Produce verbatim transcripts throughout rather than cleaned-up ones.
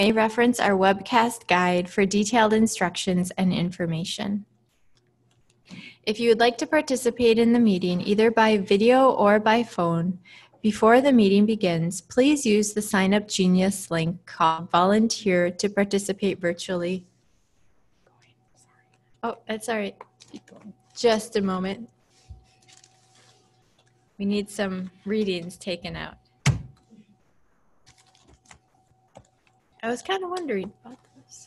may reference our webcast guide for detailed instructions and information. If you would like to participate in the meeting either by video or by phone, before the meeting begins, please use the Sign Up Genius link called Volunteer to participate virtually. Oh, that's all right. Just a moment. We need some readings taken out. I was kind of wondering about this.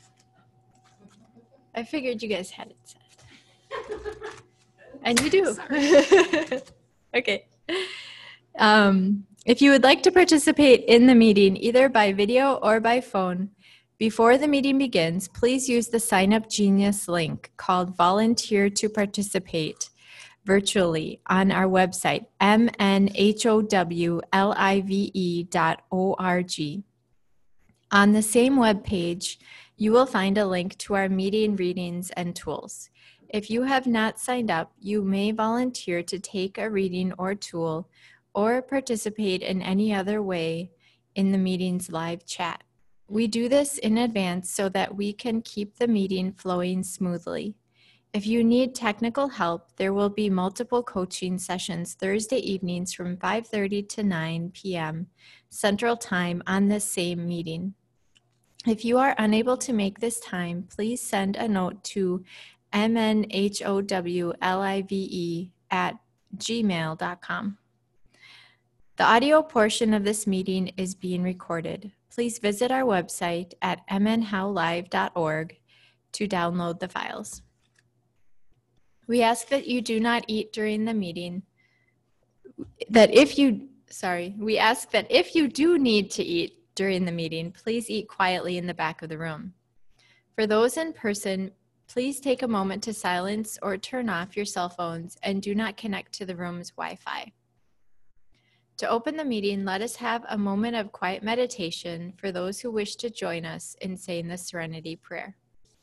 I figured you guys had it set. And you do. Okay. Um, if you would like to participate in the meeting, either by video or by phone, before the meeting begins, please use the Sign Up Genius link called Volunteer to Participate virtually on our website, m n h o w live dot org. On the same web page, you will find a link to our meeting readings and tools. If you have not signed up, you may volunteer to take a reading or tool or participate in any other way in the meeting's live chat. We do this in advance so that we can keep the meeting flowing smoothly. If you need technical help, there will be multiple coaching sessions Thursday evenings from five thirty to nine p m Central Time on this same meeting. If you are unable to make this time, please send a note to m n h o w live at gmail dot com. The audio portion of this meeting is being recorded. Please visit our website at m n how live dot org to download the files. We ask that you do not eat during the meeting. That if you, sorry, we ask that if you do need to eat during the meeting, please eat quietly in the back of the room. For those in person, please take a moment to silence or turn off your cell phones and do not connect to the room's Wi-Fi. To open the meeting, let us have a moment of quiet meditation for those who wish to join us in saying the Serenity Prayer.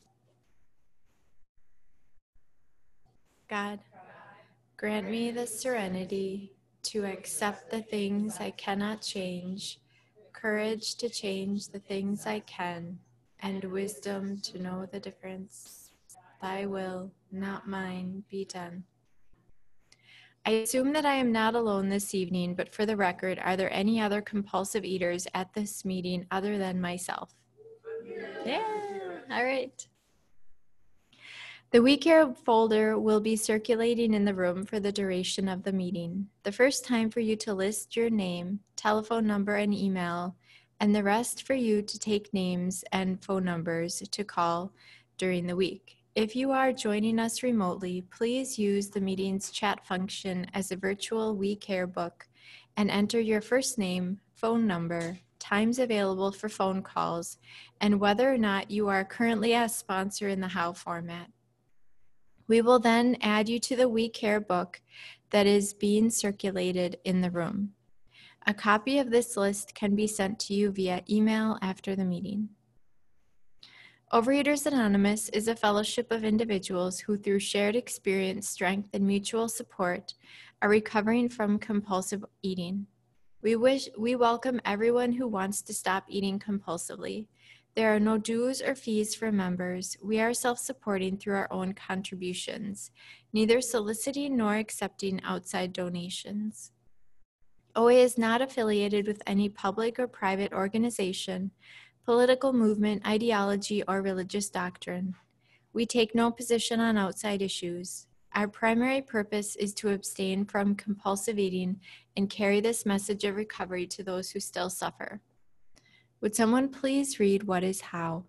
God, grant me the serenity to accept the things I cannot change, courage to change the things I can, and wisdom to know the difference. Thy will, not mine, be done. I assume that I am not alone this evening, but for the record, are there any other compulsive eaters at this meeting other than myself? Yeah, all right. The We Care folder will be circulating in the room for the duration of the meeting. The first time for you to list your name, telephone number, and email, and the rest for you to take names and phone numbers to call during the week. If you are joining us remotely, please use the meeting's chat function as a virtual We Care book and enter your first name, phone number, times available for phone calls, and whether or not you are currently a sponsor in the How format. We will then add you to the We Care book that is being circulated in the room. A copy of this list can be sent to you via email after the meeting. Overeaters Anonymous is a fellowship of individuals who, through shared experience, strength, and mutual support, are recovering from compulsive eating. We wish we welcome everyone who wants to stop eating compulsively. There are no dues or fees for members. We are self-supporting through our own contributions, neither soliciting nor accepting outside donations. O A is not affiliated with any public or private organization, political movement, ideology, or religious doctrine. We take no position on outside issues. Our primary purpose is to abstain from compulsive eating and carry this message of recovery to those who still suffer. Would someone please read What is How?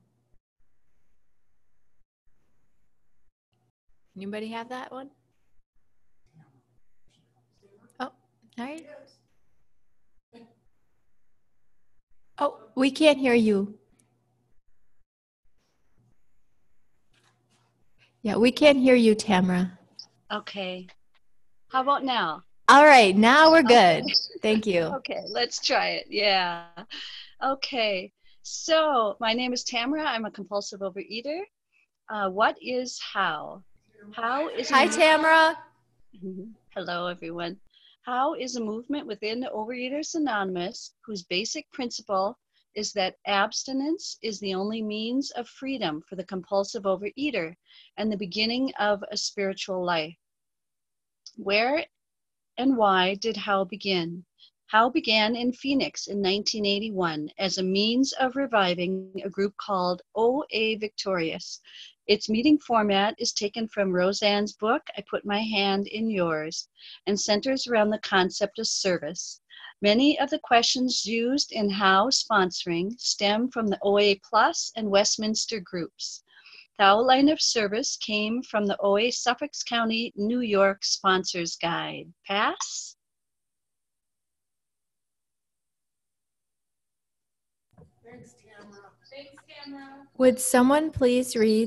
Anybody have that one? Oh, all right. Oh, we can't hear you. Yeah, we can't hear you, Tamara. Okay. How about now? All right, now we're good. Okay. Thank you. Okay, let's try it. Yeah. Okay. So my name is Tamara. I'm a compulsive overeater. Uh, what is How? How is Hi, Tamara. Hello, everyone. How is a movement within Overeaters Anonymous whose basic principle is that abstinence is the only means of freedom for the compulsive overeater and the beginning of a spiritual life. Where and why did How begin? How began in Phoenix in nineteen eighty-one as a means of reviving a group called O A Victorious. Its meeting format is taken from Roseanne's book, I Put My Hand in Yours, and centers around the concept of service. Many of the questions used in How sponsoring stem from the O A Plus and Westminster groups. The outline of service came from the O A Suffolk County, New York Sponsors Guide. Pass? Thanks, Tamara. Thanks, Tamara. Would someone please read?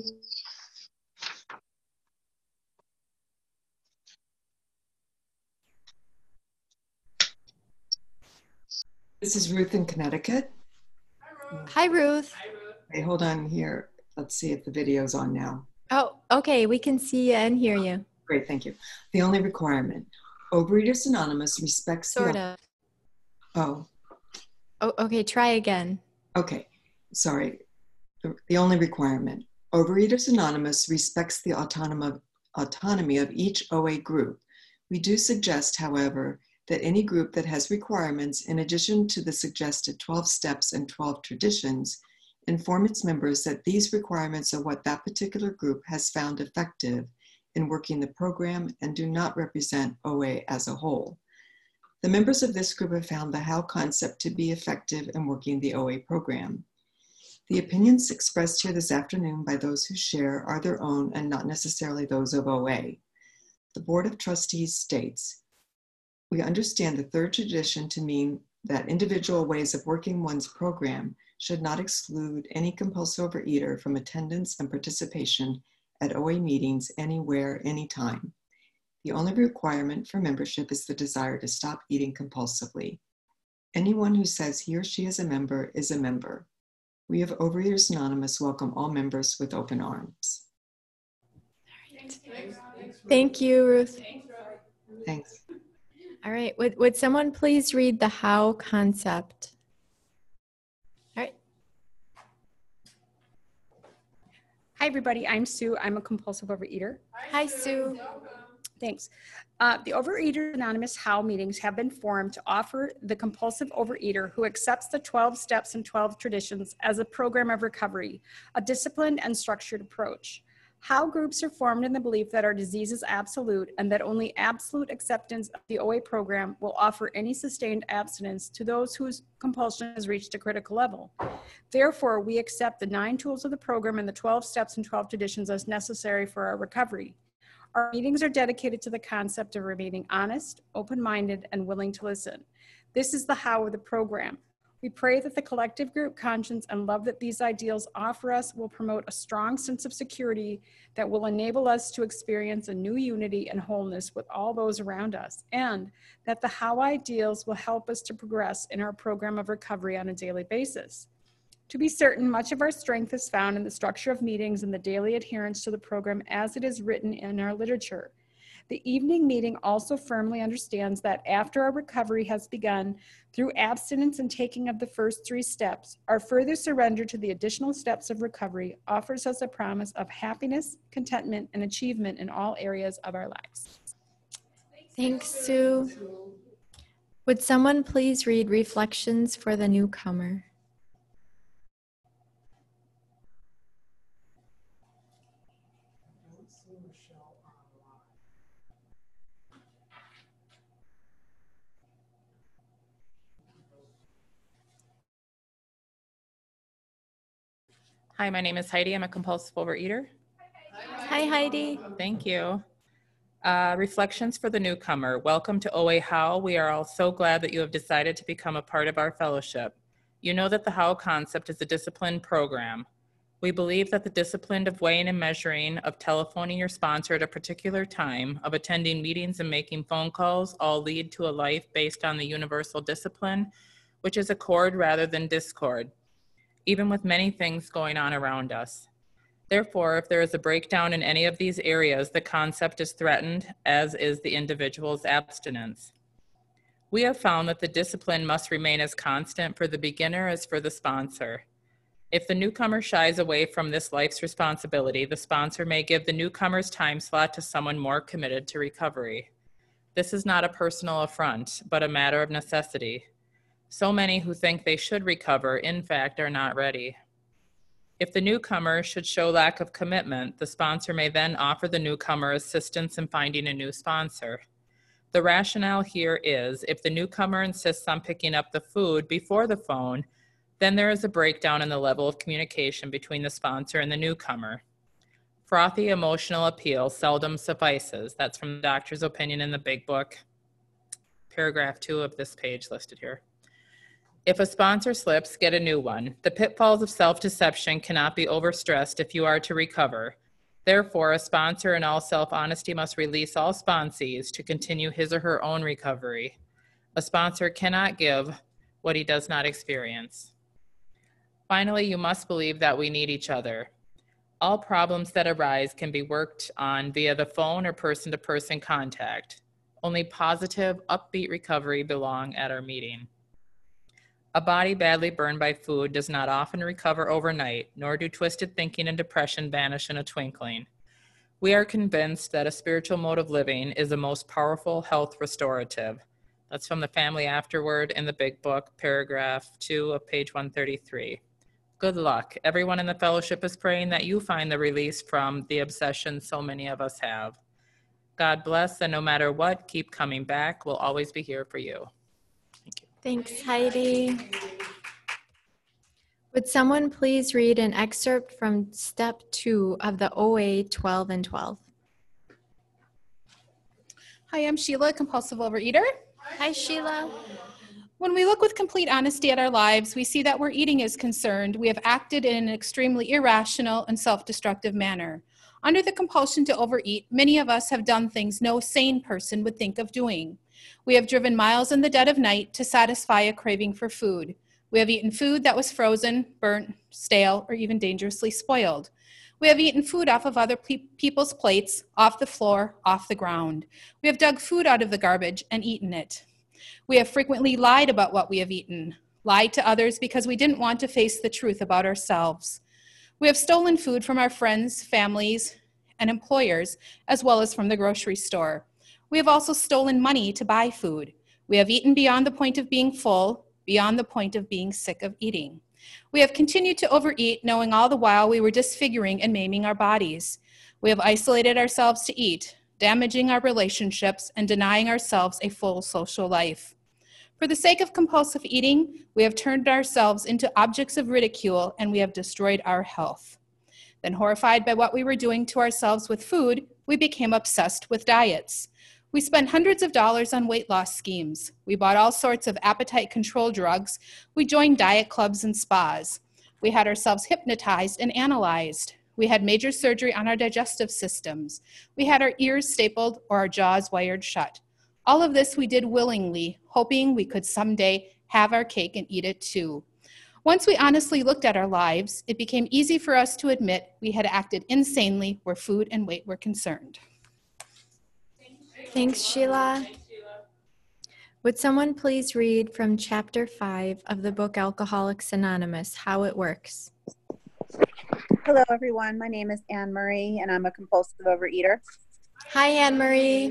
This is Ruth in Connecticut. Hi, Ruth. Hi, Ruth. Hey, hold on here. Let's see if the video's on now. Oh, okay. We can see you and hear you. Great, thank you. The only requirement, Overeaters Anonymous respects Sort the... of. Oh, Oh, okay. Try again. okay. Sorry. The, the only requirement, Overeaters Anonymous respects the autonom- autonomy of each O A group. We do suggest, however, that any group that has requirements in addition to the suggested twelve steps and twelve traditions inform its members that these requirements are what that particular group has found effective in working the program and do not represent O A as a whole. The members of this group have found the How concept to be effective in working the O A program. The opinions expressed here this afternoon by those who share are their own and not necessarily those of O A. The Board of Trustees states, we understand the third tradition to mean that individual ways of working one's program should not exclude any compulsive overeater from attendance and participation at O A meetings anywhere, anytime. The only requirement for membership is the desire to stop eating compulsively. Anyone who says he or she is a member is a member. We of Overeaters Anonymous welcome all members with open arms. Thanks, thanks, thanks, Ruth. Thank you, Ruth. Thanks, Ruth. Thanks. All right. Would, would someone please read the How concept? All right. Hi, everybody. I'm Sue. I'm a compulsive overeater. Hi, Sue. Welcome. Thanks. Uh, the Overeaters Anonymous How meetings have been formed to offer the compulsive overeater who accepts the twelve steps and twelve traditions as a program of recovery, a disciplined and structured approach. How groups are formed in the belief that our disease is absolute and that only absolute acceptance of the O A program will offer any sustained abstinence to those whose compulsion has reached a critical level. Therefore, we accept the nine tools of the program and the twelve steps and twelve traditions as necessary for our recovery. Our meetings are dedicated to the concept of remaining honest, open-minded, and willing to listen. This is the how of the program. We pray that the collective group conscience and love that these ideals offer us will promote a strong sense of security that will enable us to experience a new unity and wholeness with all those around us, and that the how ideals will help us to progress in our program of recovery on a daily basis. To be certain, much of our strength is found in the structure of meetings and the daily adherence to the program as it is written in our literature. The evening meeting also firmly understands that after our recovery has begun, through abstinence and taking of the first three steps, our further surrender to the additional steps of recovery offers us a promise of happiness, contentment, and achievement in all areas of our lives. Thanks, Sue. Would someone please read Reflections for the Newcomer? Hi, my name is Heidi. I'm a compulsive overeater. Hi, Heidi. Thank you. Uh, reflections for the newcomer. Welcome to O A How. We are all so glad that you have decided to become a part of our fellowship. You know that the How concept is a disciplined program. We believe that the discipline of weighing and measuring, of telephoning your sponsor at a particular time, of attending meetings and making phone calls all lead to a life based on the universal discipline, which is accord rather than discord, even with many things going on around us. Therefore, if there is a breakdown in any of these areas, the concept is threatened, as is the individual's abstinence. We have found that the discipline must remain as constant for the beginner as for the sponsor. If the newcomer shies away from this life's responsibility, the sponsor may give the newcomer's time slot to someone more committed to recovery. This is not a personal affront, but a matter of necessity. So many who think they should recover, in fact, are not ready. If the newcomer should show lack of commitment, the sponsor may then offer the newcomer assistance in finding a new sponsor. The rationale here is if the newcomer insists on picking up the food before the phone, then there is a breakdown in the level of communication between the sponsor and the newcomer. Frothy emotional appeal seldom suffices. That's from the doctor's opinion in the Big Book, paragraph two of this page listed here. If a sponsor slips, get a new one. The pitfalls of self-deception cannot be overstressed if you are to recover. Therefore, a sponsor in all self-honesty must release all sponsees to continue his or her own recovery. A sponsor cannot give what he does not experience. Finally, you must believe that we need each other. All problems that arise can be worked on via the phone or person-to-person contact. Only positive, upbeat recovery belong at our meeting. A body badly burned by food does not often recover overnight, nor do twisted thinking and depression vanish in a twinkling. We are convinced that a spiritual mode of living is the most powerful health restorative. That's from the Family Afterward in the Big Book, paragraph two of page one thirty-three. Good luck. Everyone in the fellowship is praying that you find the release from the obsession so many of us have. God bless, and no matter what, keep coming back. We'll always be here for you. Thank you. Thanks, Heidi. Would someone please read an excerpt from step two of the O A twelve and twelve? Hi, I'm Sheila, compulsive overeater. Hi, Sheila. When we look with complete honesty at our lives, we see that where eating is concerned, we have acted in an extremely irrational and self-destructive manner. Under the compulsion to overeat, many of us have done things no sane person would think of doing. We have driven miles in the dead of night to satisfy a craving for food. We have eaten food that was frozen, burnt, stale, or even dangerously spoiled. We have eaten food off of other pe- people's plates, off the floor, off the ground. We have dug food out of the garbage and eaten it. We have frequently lied about what we have eaten, lied to others because we didn't want to face the truth about ourselves. We have stolen food from our friends, families, and employers, as well as from the grocery store. We have also stolen money to buy food. We have eaten beyond the point of being full, beyond the point of being sick of eating. We have continued to overeat, knowing all the while we were disfiguring and maiming our bodies. We have isolated ourselves to eat, damaging our relationships and denying ourselves a full social life. For the sake of compulsive eating, we have turned ourselves into objects of ridicule and we have destroyed our health. Then, horrified by what we were doing to ourselves with food, we became obsessed with diets. We spent hundreds of dollars on weight loss schemes. We bought all sorts of appetite control drugs. We joined diet clubs and spas. We had ourselves hypnotized and analyzed. We had major surgery on our digestive systems. We had our ears stapled or our jaws wired shut. All of this we did willingly, hoping we could someday have our cake and eat it too. Once we honestly looked at our lives, it became easy for us to admit we had acted insanely where food and weight were concerned. Thanks, Sheila. Would someone please read from chapter five of the book Alcoholics Anonymous, How It Works? Hello, everyone. My name is Anne Marie, and I'm a compulsive overeater. Hi, Anne Marie.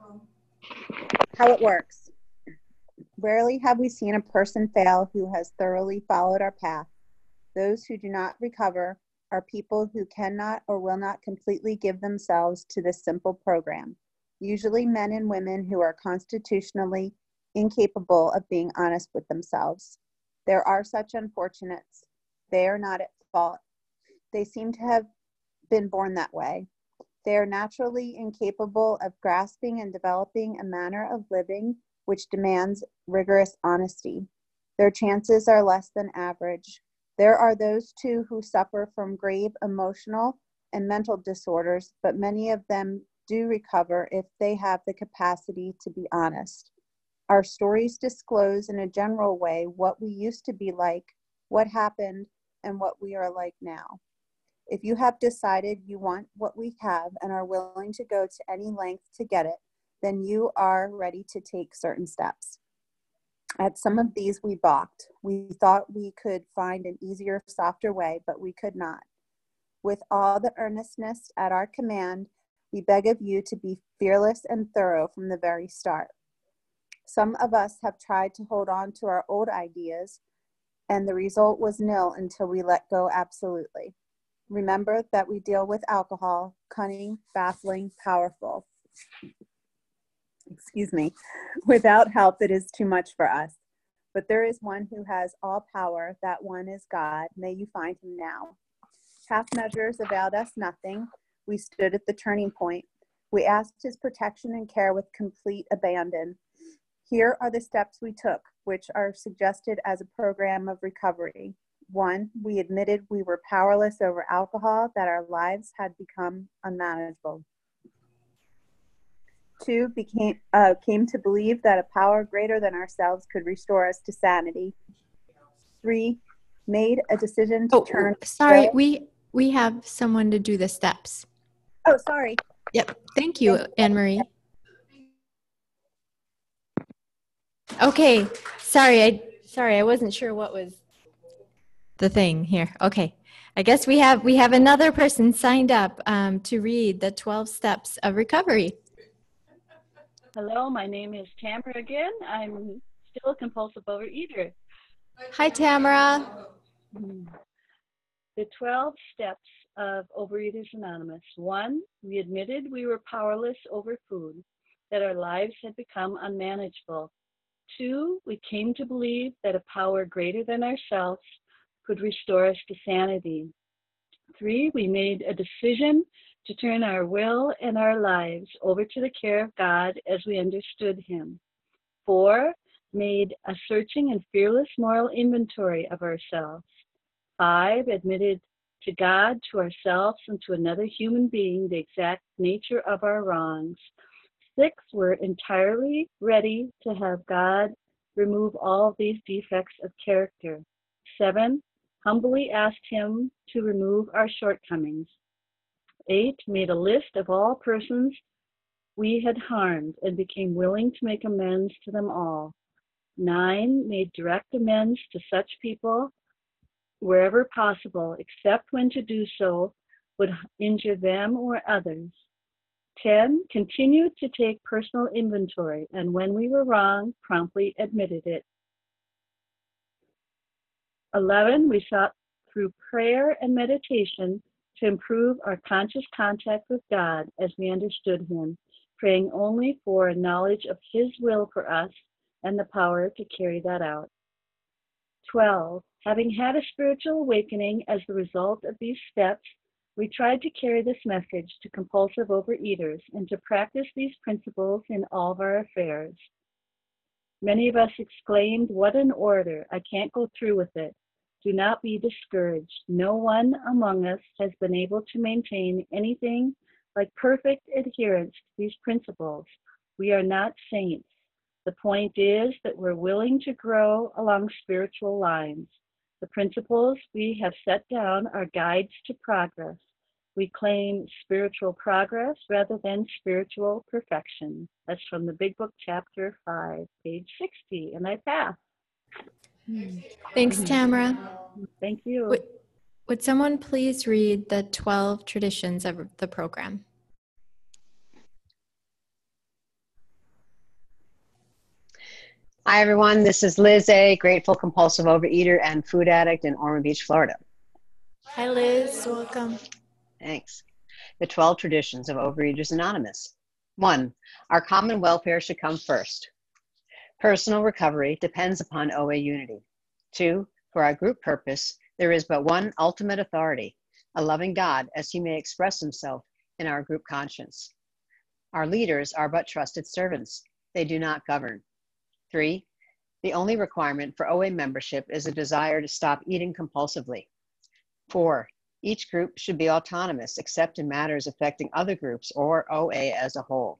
How it works. Rarely have we seen a person fail who has thoroughly followed our path. Those who do not recover are people who cannot or will not completely give themselves to this simple program. Usually men and women who are constitutionally incapable of being honest with themselves. There are such unfortunates. They are not at fault. They seem to have been born that way. They are naturally incapable of grasping and developing a manner of living which demands rigorous honesty. Their chances are less than average. There are those too who suffer from grave emotional and mental disorders, but many of them do recover if they have the capacity to be honest. Our stories disclose in a general way what we used to be like, what happened, and what we are like now. If you have decided you want what we have and are willing to go to any length to get it, then you are ready to take certain steps. At some of these we balked. We thought we could find an easier, softer way, but we could not. With all the earnestness at our command, we beg of you to be fearless and thorough from the very start. Some of us have tried to hold on to our old ideas, and the result was nil until we let go absolutely. Remember that we deal with alcohol, cunning, baffling, powerful. Excuse me. Without help, it is too much for us. But there is one who has all power. That one is God. May you find him now. Half measures availed us nothing. We stood at the turning point. We asked his protection and care with complete abandon. Here are the steps we took, which are suggested as a program of recovery. One, we admitted we were powerless over alcohol, that our lives had become unmanageable. Two, became, uh, came to believe that a power greater than ourselves could restore us to sanity. Three, made a decision to Oh, turn. sorry, we we have someone to do the steps. Oh, sorry. Yep. Thank you, Anne Marie. Okay. Sorry, I sorry, I wasn't sure what was the thing here. Okay. I guess we have we have another person signed up um, to read the twelve steps of recovery. Hello, my name is Tamara again. I'm still a compulsive overeater. Hi, Tamara. The twelve steps of Overeaters Anonymous. One, we admitted we were powerless over food, that our lives had become unmanageable. Two, we came to believe that a power greater than ourselves could restore us to sanity. Three, we made a decision to turn our will and our lives over to the care of God as we understood him. Four, made a searching and fearless moral inventory of ourselves. Five, admitted to God, to ourselves, and to another human being the exact nature of our wrongs. Six, we're entirely ready to have God remove all of these defects of character. Seven, humbly asked him to remove our shortcomings. Eight, made a list of all persons we had harmed and became willing to make amends to them all. Nine, made direct amends to such people wherever possible, except when to do so would injure them or others. Ten, continued to take personal inventory, and when we were wrong, promptly admitted it. Eleven, we sought through prayer and meditation to improve our conscious contact with God as we understood him, praying only for a knowledge of his will for us and the power to carry that out. Twelve, having had a spiritual awakening as the result of these steps, we tried to carry this message to compulsive overeaters and to practice these principles in all of our affairs. Many of us exclaimed, "What an order! I can't go through with it." Do not be discouraged. No one among us has been able to maintain anything like perfect adherence to these principles. We are not saints. The point is that we're willing to grow along spiritual lines. The principles we have set down are guides to progress. We claim spiritual progress rather than spiritual perfection. That's from the Big Book, Chapter five, page sixty, and I pass. Thanks, Tamara. Thank you. Would, would someone please read the twelve traditions of the program? Hi, everyone. This is Liz A., grateful compulsive overeater and food addict in Ormond Beach, Florida. Hi, Liz. Welcome. Thanks. The twelve traditions of Overeaters Anonymous. One, our common welfare should come first. Personal recovery depends upon O A unity. Two, for our group purpose, there is but one ultimate authority, a loving God as he may express himself in our group conscience. Our leaders are but trusted servants. They do not govern. Three, the only requirement for O A membership is a desire to stop eating compulsively. Four, each group should be autonomous except in matters affecting other groups or O A as a whole.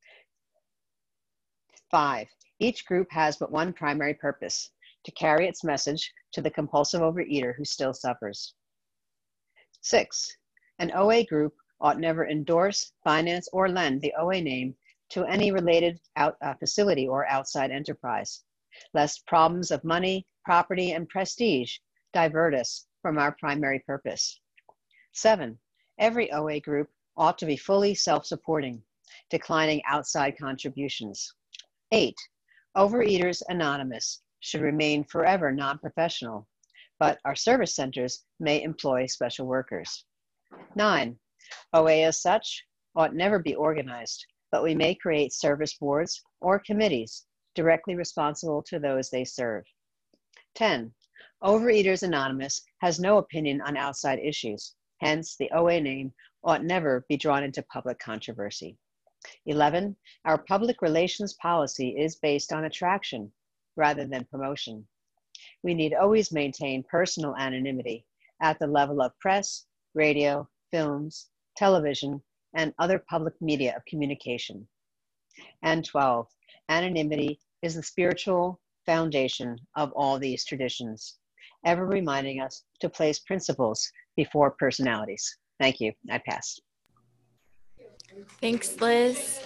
Five, each group has but one primary purpose, to carry its message to the compulsive overeater who still suffers. Six, an O A group ought never endorse, finance, or lend the O A name to any related out, uh, facility or outside enterprise. lest problems of money, property, and prestige divert us from our primary purpose. Seven, every O A group ought to be fully self-supporting, declining outside contributions. Eight, Overeaters Anonymous should remain forever non-professional, but our service centers may employ special workers. Nine, O A as such ought never be organized, but we may create service boards or committees directly responsible to those they serve. Ten, Overeaters Anonymous has no opinion on outside issues. Hence, the O A name ought never be drawn into public controversy. Eleven, our public relations policy is based on attraction rather than promotion. We need always maintain personal anonymity at the level of press, radio, films, television, and other public media of communication. And twelve, anonymity is the spiritual foundation of all these traditions, ever reminding us to place principles before personalities. Thank you. I pass. Thanks, Liz.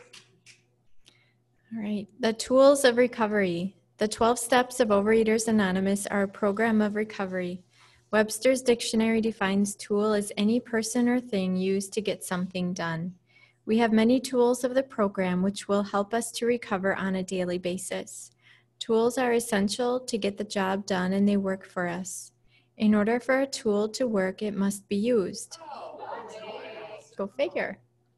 All right, the tools of recovery. The twelve Steps of Overeaters Anonymous are a program of recovery. Webster's Dictionary defines tool as any person or thing used to get something done. We have many tools of the program which will help us to recover on a daily basis. Tools are essential to get the job done and they work for us. In order for a tool to work, it must be used. Go figure.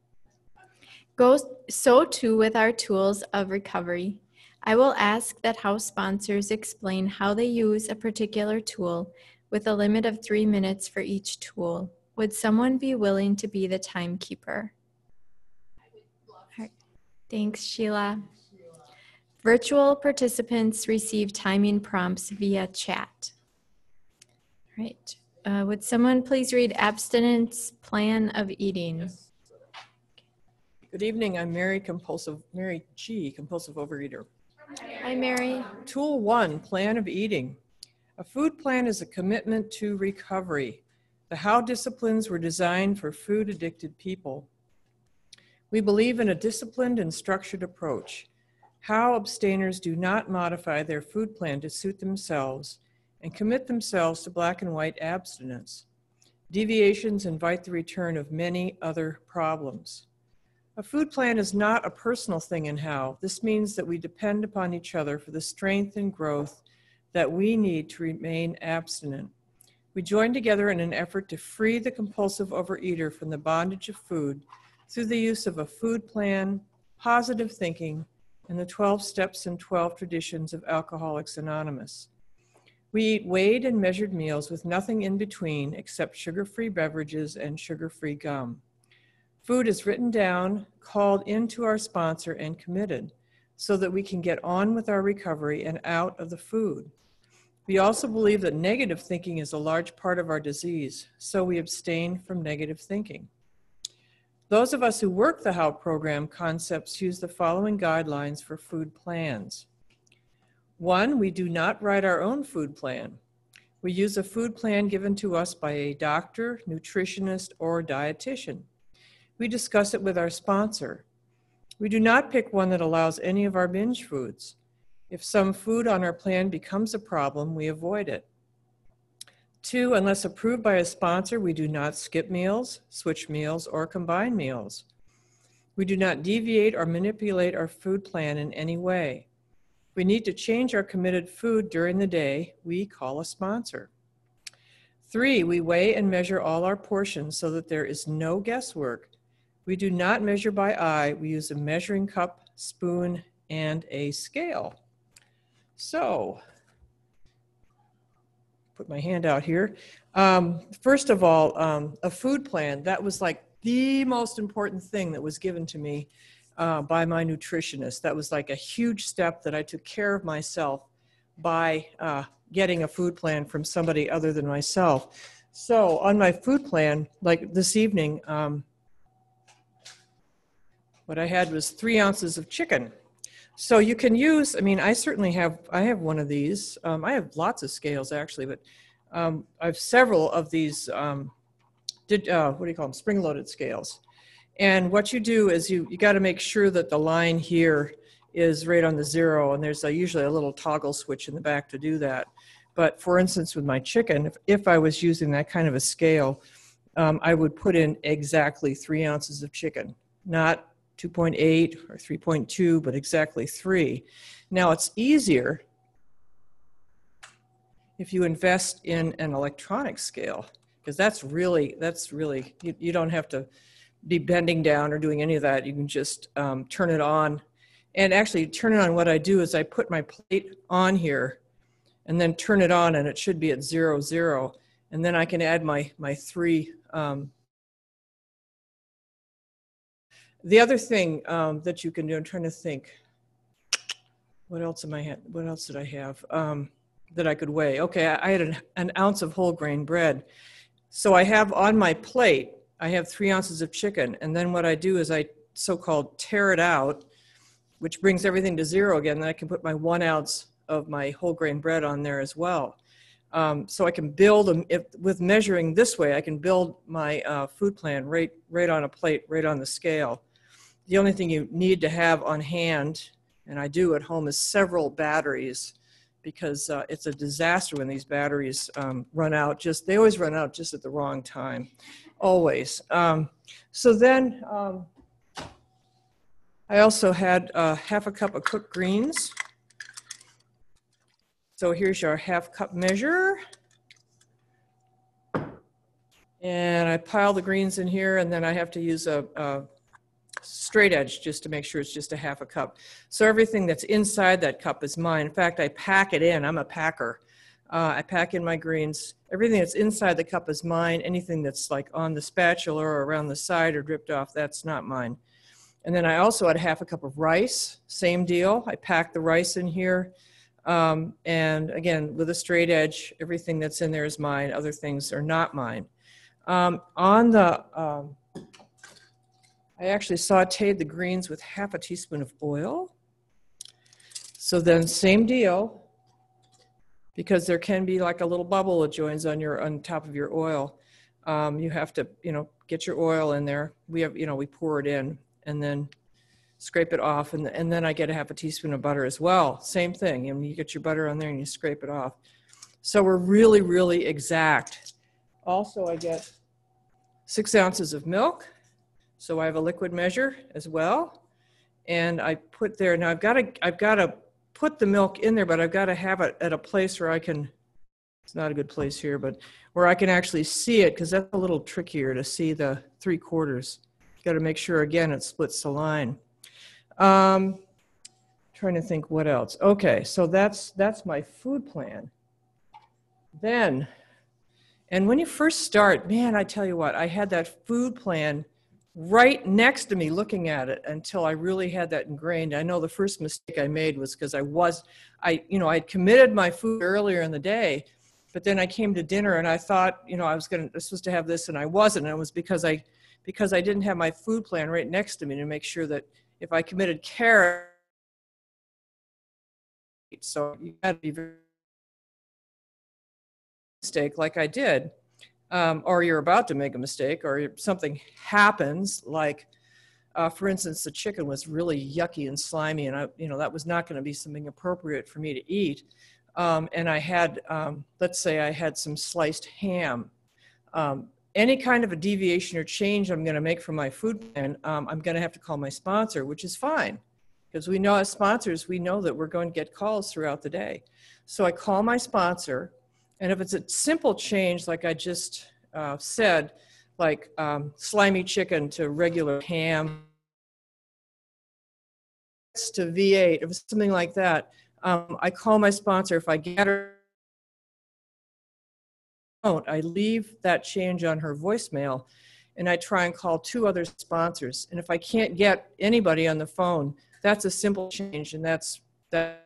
Go so too with our tools of recovery. I will ask that house sponsors explain how they use a particular tool with a limit of three minutes for each tool. Would someone be willing to be the timekeeper? Right. Thanks, Sheila. Virtual participants receive timing prompts via chat. All right. Uh, would someone please read Abstinence Plan of Eating? Good evening, I'm Mary Compulsive, Mary G, Compulsive Overeater. Hi, Mary. Tool one, Plan of Eating. A food plan is a commitment to recovery. The How disciplines were designed for food-addicted people. We believe in a disciplined and structured approach. How abstainers do not modify their food plan to suit themselves and commit themselves to black and white abstinence. Deviations invite the return of many other problems. A food plan is not a personal thing in How. This means that we depend upon each other for the strength and growth that we need to remain abstinent. We join together in an effort to free the compulsive overeater from the bondage of food through the use of a food plan, positive thinking, and the twelve steps and twelve traditions of Alcoholics Anonymous. We eat weighed and measured meals with nothing in between except sugar-free beverages and sugar-free gum. Food is written down, called into our sponsor, and committed so that we can get on with our recovery and out of the food. We also believe that negative thinking is a large part of our disease, so we abstain from negative thinking. Those of us who work the How program concepts use the following guidelines for food plans. One, we do not write our own food plan. We use a food plan given to us by a doctor, nutritionist, or dietitian. We discuss it with our sponsor. We do not pick one that allows any of our binge foods. If some food on our plan becomes a problem, we avoid it. Two, unless approved by a sponsor, we do not skip meals, switch meals, or combine meals. We do not deviate or manipulate our food plan in any way. If we need to change our committed food during the day, we call a sponsor. Three, we weigh and measure all our portions so that there is no guesswork. We do not measure by eye. We use a measuring cup, spoon, and a scale. So, put my hand out here. Um, first of all, um, a food plan, that was like the most important thing that was given to me uh, by my nutritionist. That was like a huge step that I took care of myself by uh, getting a food plan from somebody other than myself. So on my food plan, like this evening, um, what I had was three ounces of chicken. So you can use, I mean, I certainly have, I have one of these. Um, I have lots of scales actually, but um, I have several of these, um, did, uh, what do you call them, spring-loaded scales. And what you do is you, you got to make sure that the line here is right on the zero, and there's a, usually a little toggle switch in the back to do that. But for instance, with my chicken, if, if I was using that kind of a scale, um, I would put in exactly three ounces of chicken, not two point eight or three point two, but exactly three. Now it's easier if you invest in an electronic scale, because that's really, that's really, you, you don't have to be bending down or doing any of that. You can just um, turn it on. And actually turn it on, what I do is I put my plate on here and then turn it on, and it should be at zero, zero. And then I can add my, my three. Um, the other thing um, that you can do, I'm trying to think, what else am I had? What else did I have um, that I could weigh? Okay, I, I had an, an ounce of whole grain bread. So I have on my plate, I have three ounces of chicken. And then what I do is I so-called tear it out, which brings everything to zero again. Then I can put my one ounce of my whole grain bread on there as well. Um, so I can build them, if, with measuring this way, I can build my uh, food plan right, right on a plate, right on the scale. The only thing you need to have on hand, and I do at home, is several batteries, because uh, it's a disaster when these batteries um, run out. Just, they always run out just at the wrong time, always. Um, so then, um, I also had uh, half a cup of cooked greens. So here's your half cup measure. And I pile the greens in here, and then I have to use a, a straight edge just to make sure it's just a half a cup. So everything that's inside that cup is mine. In fact, I pack it in. I'm a packer. Uh, I pack in my greens. Everything that's inside the cup is mine. Anything that's like on the spatula or around the side or dripped off, that's not mine. And then I also had a half a cup of rice, same deal. I packed the rice in here. Um, and again, with a straight edge, everything that's in there is mine. Other things are not mine. Um, on the, um, I actually sauteed the greens with half a teaspoon of oil. So then same deal, because there can be like a little bubble that joins on your, on top of your oil. Um, you have to, you know, get your oil in there. We have, you know, we pour it in, and then scrape it off, and, and then I get a half a teaspoon of butter as well. Same thing, and you get your butter on there and you scrape it off. So we're really, really exact. Also, I get six ounces of milk, so I have a liquid measure as well. And I put there, now I've got to, I've got to put the milk in there, but I've got to have it at a place where I can, it's not a good place here, but where I can actually see it, because that's a little trickier to see the three quarters. Got to make sure, again, it splits the line. Um, trying to think what else. Okay, so that's that's my food plan. Then, and when you first start, man, I tell you what, I had that food plan right next to me looking at it until I really had that ingrained. I know the first mistake I made was because I was, I, you know, I'd committed my food earlier in the day, but then I came to dinner and I thought, you know, I was going to, supposed to have this, and I wasn't. And it was because I, because I didn't have my food plan right next to me to make sure that if I committed carrot, so you got to be very mistake like I did, um, or you're about to make a mistake, or something happens, like, uh, for instance, the chicken was really yucky and slimy, and I, you know, that was not going to be something appropriate for me to eat. Um, and I had, um, let's say, I had some sliced ham. Um, Any kind of a deviation or change I'm going to make from my food plan, um, I'm going to have to call my sponsor, which is fine, because we know as sponsors, we know that we're going to get calls throughout the day. So I call my sponsor, and if it's a simple change, like I just uh, said, like um, slimy chicken to regular ham to V eight, if it's something like that, um, I call my sponsor. If I get her, I leave that change on her voicemail, and I try and call two other sponsors. And if I can't get anybody on the phone, that's a simple change, and that's that.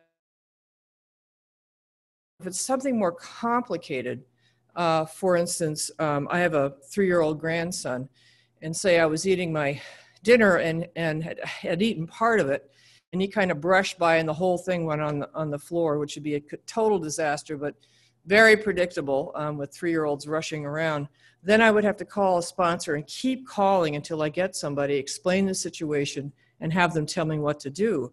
If it's something more complicated, uh, for instance, um, I have a three-year-old grandson, and say I was eating my dinner and and had, had eaten part of it, and he kind of brushed by, and the whole thing went on the, on the floor, which would be a total disaster, but very predictable um, with three-year-olds rushing around. Then I would have to call a sponsor and keep calling until I get somebody, explain the situation, and have them tell me what to do.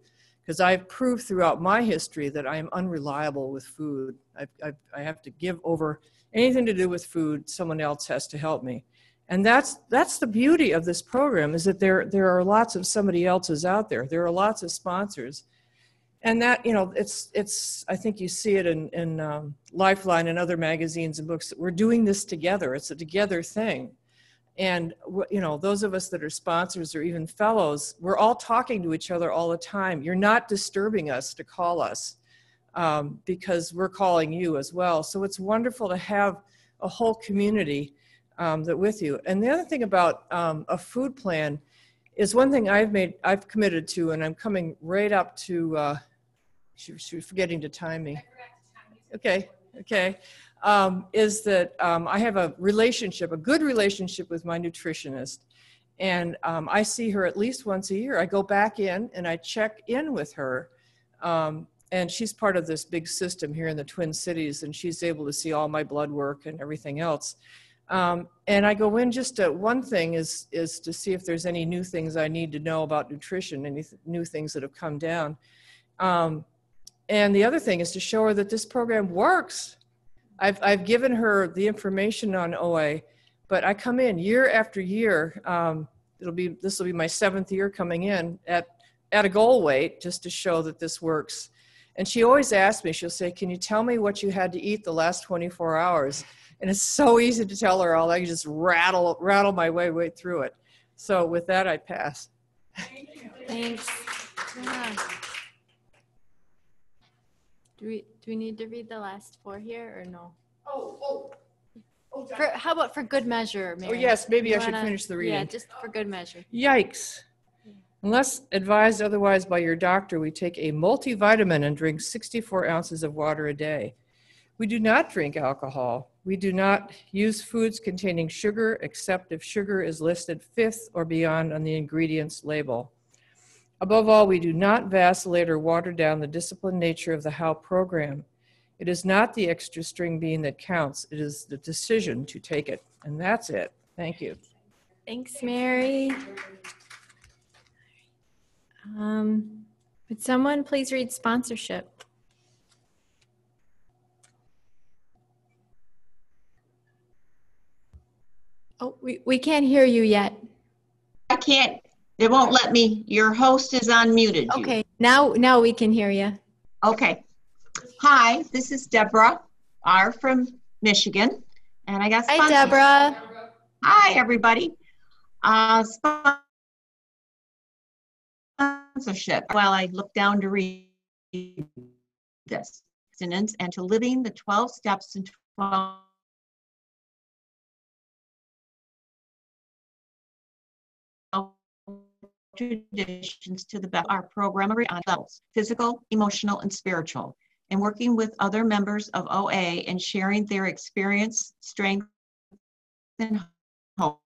because I've proved throughout my history that I am unreliable with food. I've, I've, I have to give over anything to do with food. Someone else has to help me. And that's, that's the beauty of this program, is that there, there are lots of somebody else's out there. There are lots of sponsors. And that, you know, it's, it's, I think you see it in, in um, Lifeline and other magazines and books, that we're doing this together. It's a together thing. And, you know, those of us that are sponsors or even fellows, we're all talking to each other all the time. You're not disturbing us to call us um, because we're calling you as well. So it's wonderful to have a whole community um, that with you. And the other thing about um, a food plan is one thing I've made, I've committed to, and I'm coming right up to, uh, she, she was forgetting to time me. Okay, okay. Um, is that um, I have a relationship, a good relationship with my nutritionist. And um, I see her at least once a year. I go back in and I check in with her. Um, and she's part of this big system here in the Twin Cities, and she's able to see all my blood work and everything else. Um, and I go in just to, one thing is, is to see if there's any new things I need to know about nutrition, any th- new things that have come down. Um, and the other thing is to show her that this program works. I've, I've given her the information on O A, but I come in year after year. Um, it'll be, this will be my seventh year coming in at, at a goal weight, just to show that this works. And she always asks me, she'll say, can you tell me what you had to eat the last twenty-four hours? And it's so easy to tell her all. I can just rattle, rattle my way, way through it. So with that, I pass. Thank you. Thanks. Yeah. Do we, do we need to read the last four here or no? Oh, oh. Oh, For, how about for good measure, Mary? Oh, yes, maybe You I should wanna- finish the reading. Yeah, just for good measure. Yikes. Unless advised otherwise by your doctor, we take a multivitamin and drink sixty-four ounces of water a day. We do not drink alcohol. We do not use foods containing sugar, except if sugar is listed fifth or beyond on the ingredients label. Above all, we do not vacillate or water down the disciplined nature of the H O W program. It is not the extra string bean that counts. It is the decision to take it. And that's it. Thank you. Thanks, Mary. Um, would someone please read sponsorship? Oh, we, we can't hear you yet. I can't, it won't let me. Your host is unmuted. You. Okay, now now we can hear you. Okay. Hi, this is Deborah R. from Michigan. And I got Hi, sponsors. Deborah. Hi, everybody. Uh, sponsorship. While I look down to read this, and to living the twelve steps and twelve traditions to the best of our program on levels, physical, emotional, and spiritual, and working with other members of O A and sharing their experience, strength, and hope.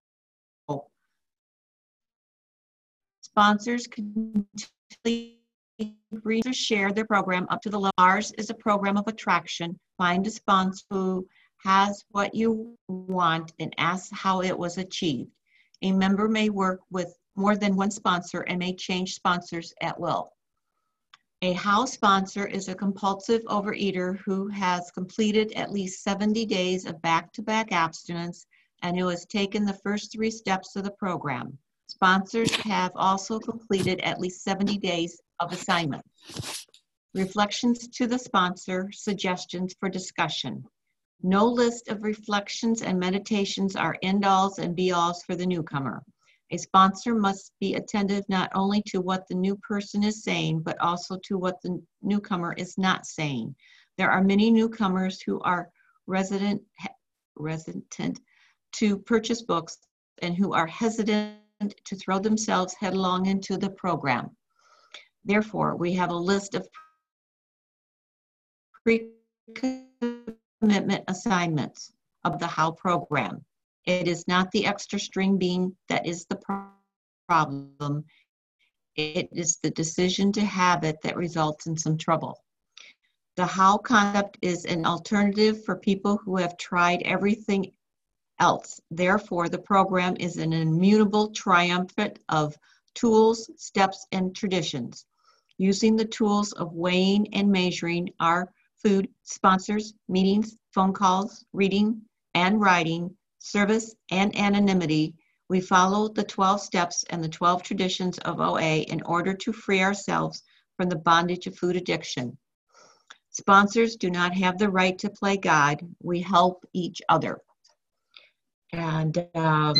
Sponsors continually share their program up to the level. Ours is a program of attraction. Find a sponsor who has what you want and ask how it was achieved. A member may work with more than one sponsor and may change sponsors at will. A house sponsor is a compulsive overeater who has completed at least seventy days of back-to-back abstinence and who has taken the first three steps of the program. Sponsors have also completed at least seventy days of assignment. Reflections to the sponsor, suggestions for discussion. No list of reflections and meditations are end-alls and be-alls for the newcomer. A sponsor must be attentive not only to what the new person is saying, but also to what the newcomer is not saying. There are many newcomers who are resident, resident to purchase books and who are hesitant to throw themselves headlong into the program. Therefore, we have a list of pre-commitment assignments of the H O W program. It is not the extra string bean that is the problem. It is the decision to have it that results in some trouble. The H O W concept is an alternative for people who have tried everything else. Therefore, the program is an immutable triumvirate of tools, steps, and traditions. using the tools of weighing and measuring our food, sponsors, meetings, phone calls, reading and writing, service, and anonymity. We follow the twelve steps and the twelve traditions of O A in order to free ourselves from the bondage of food addiction. Sponsors do not have the right to play God. We help each other. And um,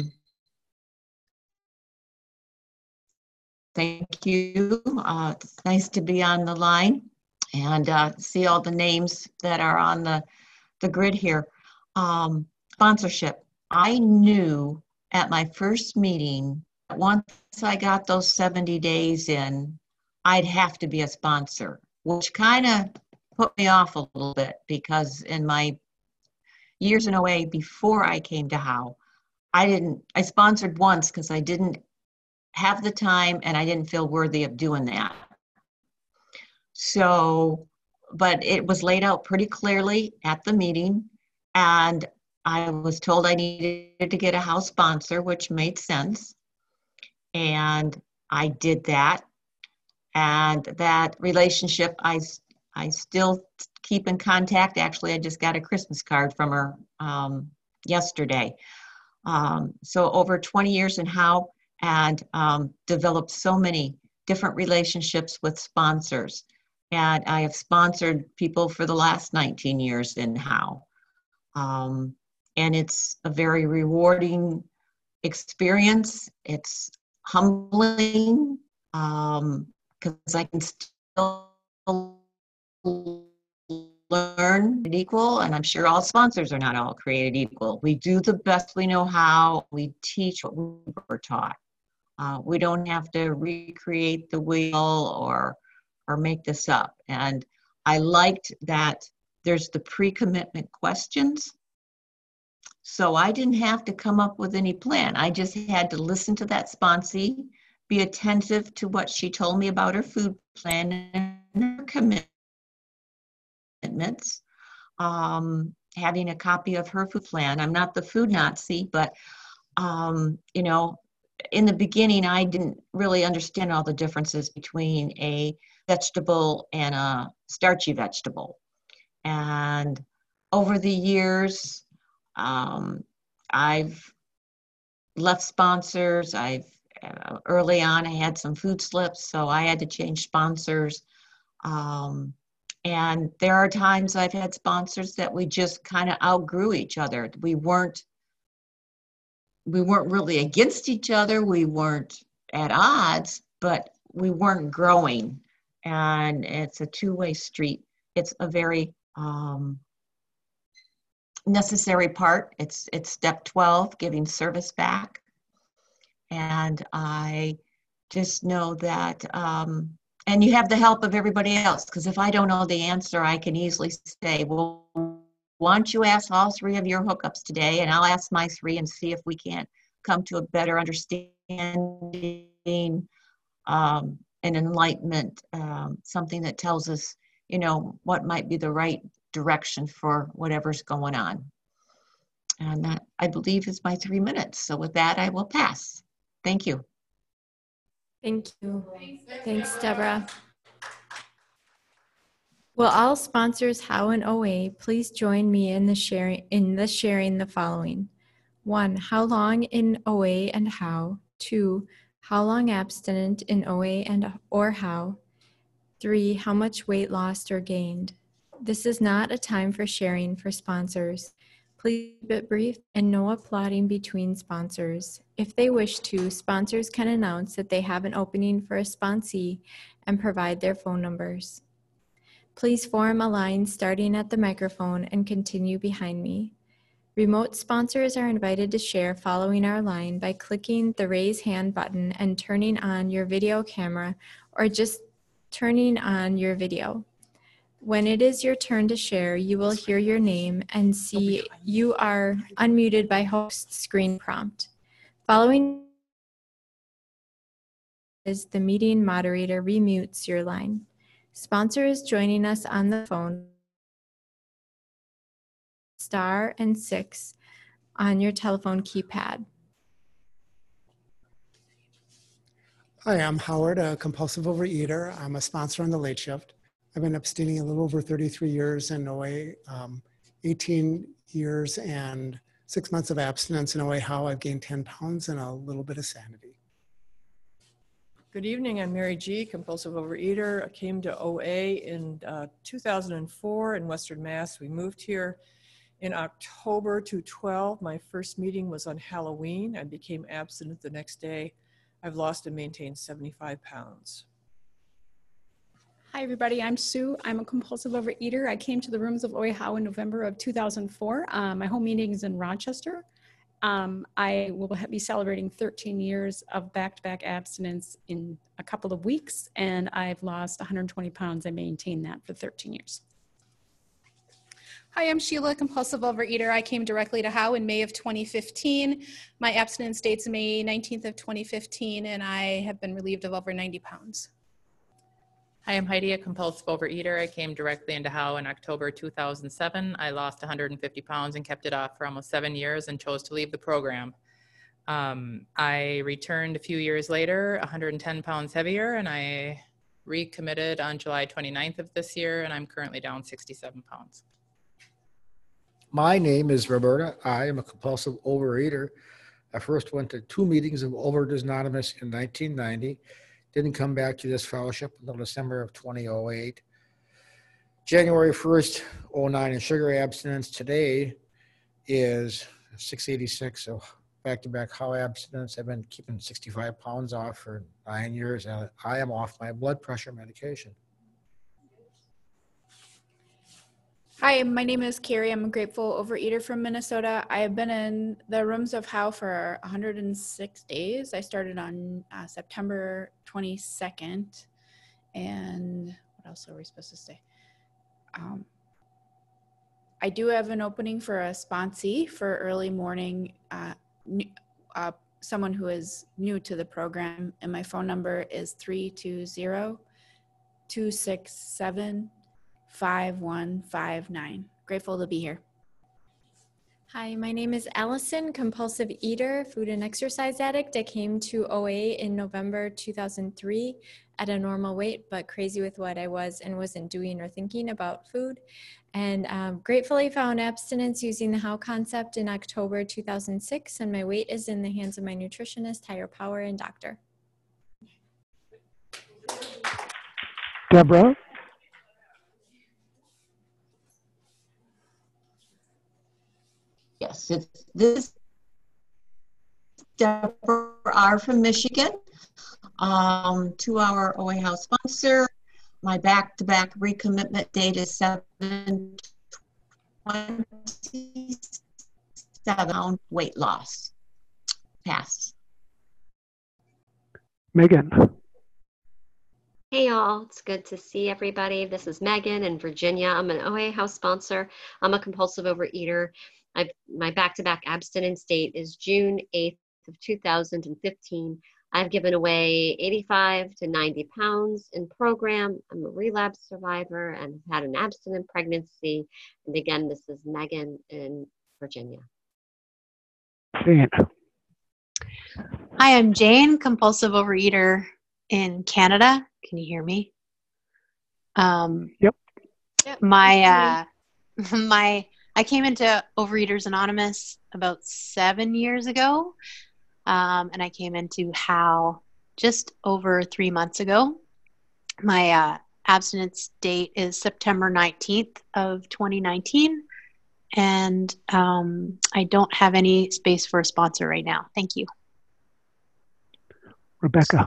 thank you. Uh, it's nice to be on the line and uh, see all the names that are on the, the grid here. Um, sponsorship. I knew at my first meeting, once I got those seventy days in, I'd have to be a sponsor, which kind of put me off a little bit because in my years in O A before I came to How, I didn't, I sponsored once because I didn't have the time and I didn't feel worthy of doing that. So, but it was laid out pretty clearly at the meeting, and I was told I needed to get a house sponsor, which made sense. And I did that. And that relationship, I, I still keep in contact. Actually, I just got a Christmas card from her um, yesterday. Um, so over twenty years in How, and um, developed so many different relationships with sponsors. And I have sponsored people for the last nineteen years in How. Um, and it's a very rewarding experience. It's humbling um, because I can still learn equal, and I'm sure all sponsors are not all created equal. We do the best we know how. We teach what we were taught. Uh, we don't have to recreate the wheel or or make this up. And I liked that there's the pre-commitment questions. So I didn't have to come up with any plan. I just had to listen to that sponsee, be attentive to what she told me about her food plan and her commitments. Um, having a copy of her food plan. I'm not the food Nazi, but um, you know, in the beginning, I didn't really understand all the differences between a vegetable and a starchy vegetable. And over the years, um, I've left sponsors. I've uh, early on, I had some food slips, so I had to change sponsors. Um, and there are times I've had sponsors that we just kind of outgrew each other. We weren't we weren't really against each other. We weren't at odds, but we weren't growing. And it's a two-way street. It's a very um, necessary part. It's, it's step twelve, giving service back. And I just know that, um, and you have the help of everybody else, because if I don't know the answer, I can easily say, well, why don't you ask all three of your hookups today, and I'll ask my three and see if we can't come to a better understanding, um, an enlightenment, um, something that tells us, you know, what might be the right direction for whatever's going on. And that, I believe, is my three minutes. So with that, I will pass. Thank you. Thank you. Thanks, Deborah. Will all sponsors How and O A please join me in the sharing in the sharing the following. One, how long in O A and How? Two, how long abstinent in O A and or How? Three, how much weight lost or gained? This is not a time for sharing for sponsors. Please keep it brief and no applauding between sponsors. If they wish to, sponsors can announce that they have an opening for a sponsee and provide their phone numbers. Please form a line starting at the microphone and continue behind me. Remote sponsors are invited to share following our line by clicking the raise hand button and turning on your video camera, or just turning on your video. When it is your turn to share, you will hear your name and see you are unmuted by host screen prompt. Following is the meeting moderator remutes your line. Sponsors joining us on the phone, star and six on your telephone keypad. Hi, I'm Howard, a compulsive overeater. I'm a sponsor on the late shift. I've been abstaining a little over thirty-three years in O A, um, eighteen years and six months of abstinence in O A How. I've gained ten pounds and a little bit of sanity. Good evening, I'm Mary G., compulsive overeater. I came to O A in uh, two thousand four in Western Mass. We moved here in October two twelve. My first meeting was on Halloween. I became abstinent the next day. I've lost and maintained seventy-five pounds. Hi, everybody. I'm Sue. I'm a compulsive overeater. I came to the rooms of O A How in November of two thousand four. Um, my home meeting is in Rochester. Um, I will be celebrating thirteen years of back-to-back abstinence in a couple of weeks, and I've lost one hundred twenty pounds. I maintained that for thirteen years. Hi, I'm Sheila, compulsive overeater. I came directly to How in May of twenty fifteen. My abstinence date's May nineteenth of twenty fifteen, and I have been relieved of over ninety pounds. Hi, I'm Heidi, a compulsive overeater. I came directly into How in October two thousand seven. I lost one hundred fifty pounds and kept it off for almost seven years and chose to leave the program. Um, I returned a few years later, one hundred ten pounds heavier, and I recommitted on July twenty-ninth of this year, and I'm currently down sixty-seven pounds. My name is Roberta. I am a compulsive overeater. I first went to two meetings of Overeaters Anonymous in nineteen ninety. Didn't come back to this fellowship until December of two thousand eight. January first, oh nine in sugar abstinence. Today is six eighty-six, so back-to-back How abstinence. I've been keeping sixty-five pounds off for nine years, and I am off my blood pressure medication. Hi, my name is Carrie. I'm a grateful overeater from Minnesota. I have been in the rooms of How for one hundred six days. I started on uh, September twenty-second. And what else are we supposed to say? Um, I do have an opening for a sponsee for early morning, uh, new, uh, someone who is new to the program. And my phone number is three two zero, two six seven, five one five nine. Grateful to be here. Hi, my name is Allison, compulsive eater, food and exercise addict. I came to O A in November two thousand three at a normal weight, but crazy with what I was and wasn't doing or thinking about food. And um, gratefully found abstinence using the How concept in October two thousand six, and my weight is in the hands of my nutritionist, higher power, and doctor. Deborah? Yes, it's this Deborah R. from Michigan, um, two-hour O A How sponsor. My back-to-back recommitment date is seven twenty-seven, pound weight loss. Pass. Megan. Hey y'all, it's good to see everybody. This is Megan in Virginia. I'm an O A How sponsor. I'm a compulsive overeater. I've, my back-to-back abstinence date is June eighth of two thousand fifteen. I've given away eighty-five to ninety pounds in program. I'm a relapse survivor and have had an abstinent pregnancy. And again, this is Megan in Virginia. Jane. Hi, I'm Jane, compulsive overeater in Canada. Can you hear me? Um, yep. My, uh, my, I came into Overeaters Anonymous about seven years ago, um, and I came into How just over three months ago. My uh, abstinence date is September nineteenth of twenty nineteen, and um, I don't have any space for a sponsor right now. Thank you. Rebecca.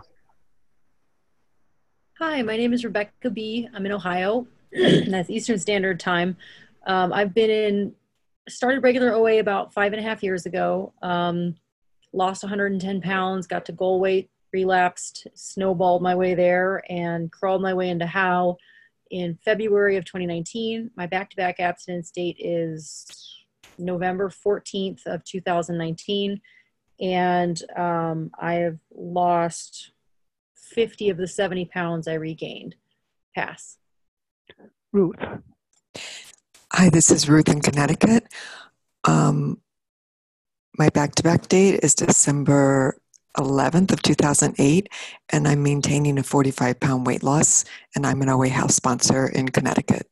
Hi, my name is Rebecca B. I'm in Ohio, and that's Eastern Standard Time. Um, I've been in, started regular O A about five and a half years ago, um, lost one hundred ten pounds, got to goal weight, relapsed, snowballed my way there, and crawled my way into How in February of twenty nineteen. My back-to-back abstinence date is November fourteenth of two thousand nineteen, and um, I have lost fifty of the seventy pounds I regained. Pass. Ruth. Hi, this is Ruth in Connecticut. Um, my back-to-back date is December eleventh of two thousand eight, and I'm maintaining a forty-five pound weight loss, and I'm an O A House sponsor in Connecticut.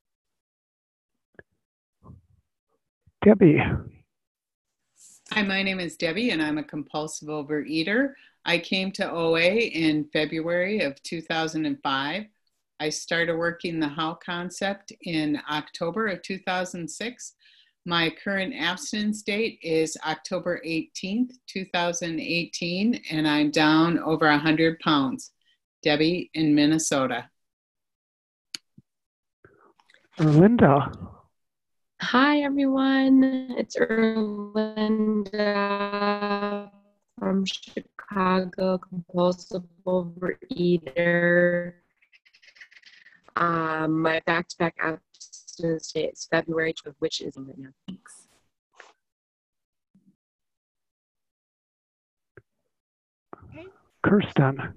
Debbie. Hi, my name is Debbie, and I'm a compulsive overeater. I came to O A in February of two thousand five. I started working the How concept in October of two thousand six. My current abstinence date is October eighteenth, two thousand eighteen, and I'm down over one hundred pounds. Debbie in Minnesota. Erlinda. Hi, everyone. It's Erlinda from Chicago, compulsive overeater. Um, my back-to-back abstinence date is February, of which is right now. Thanks. Kirsten.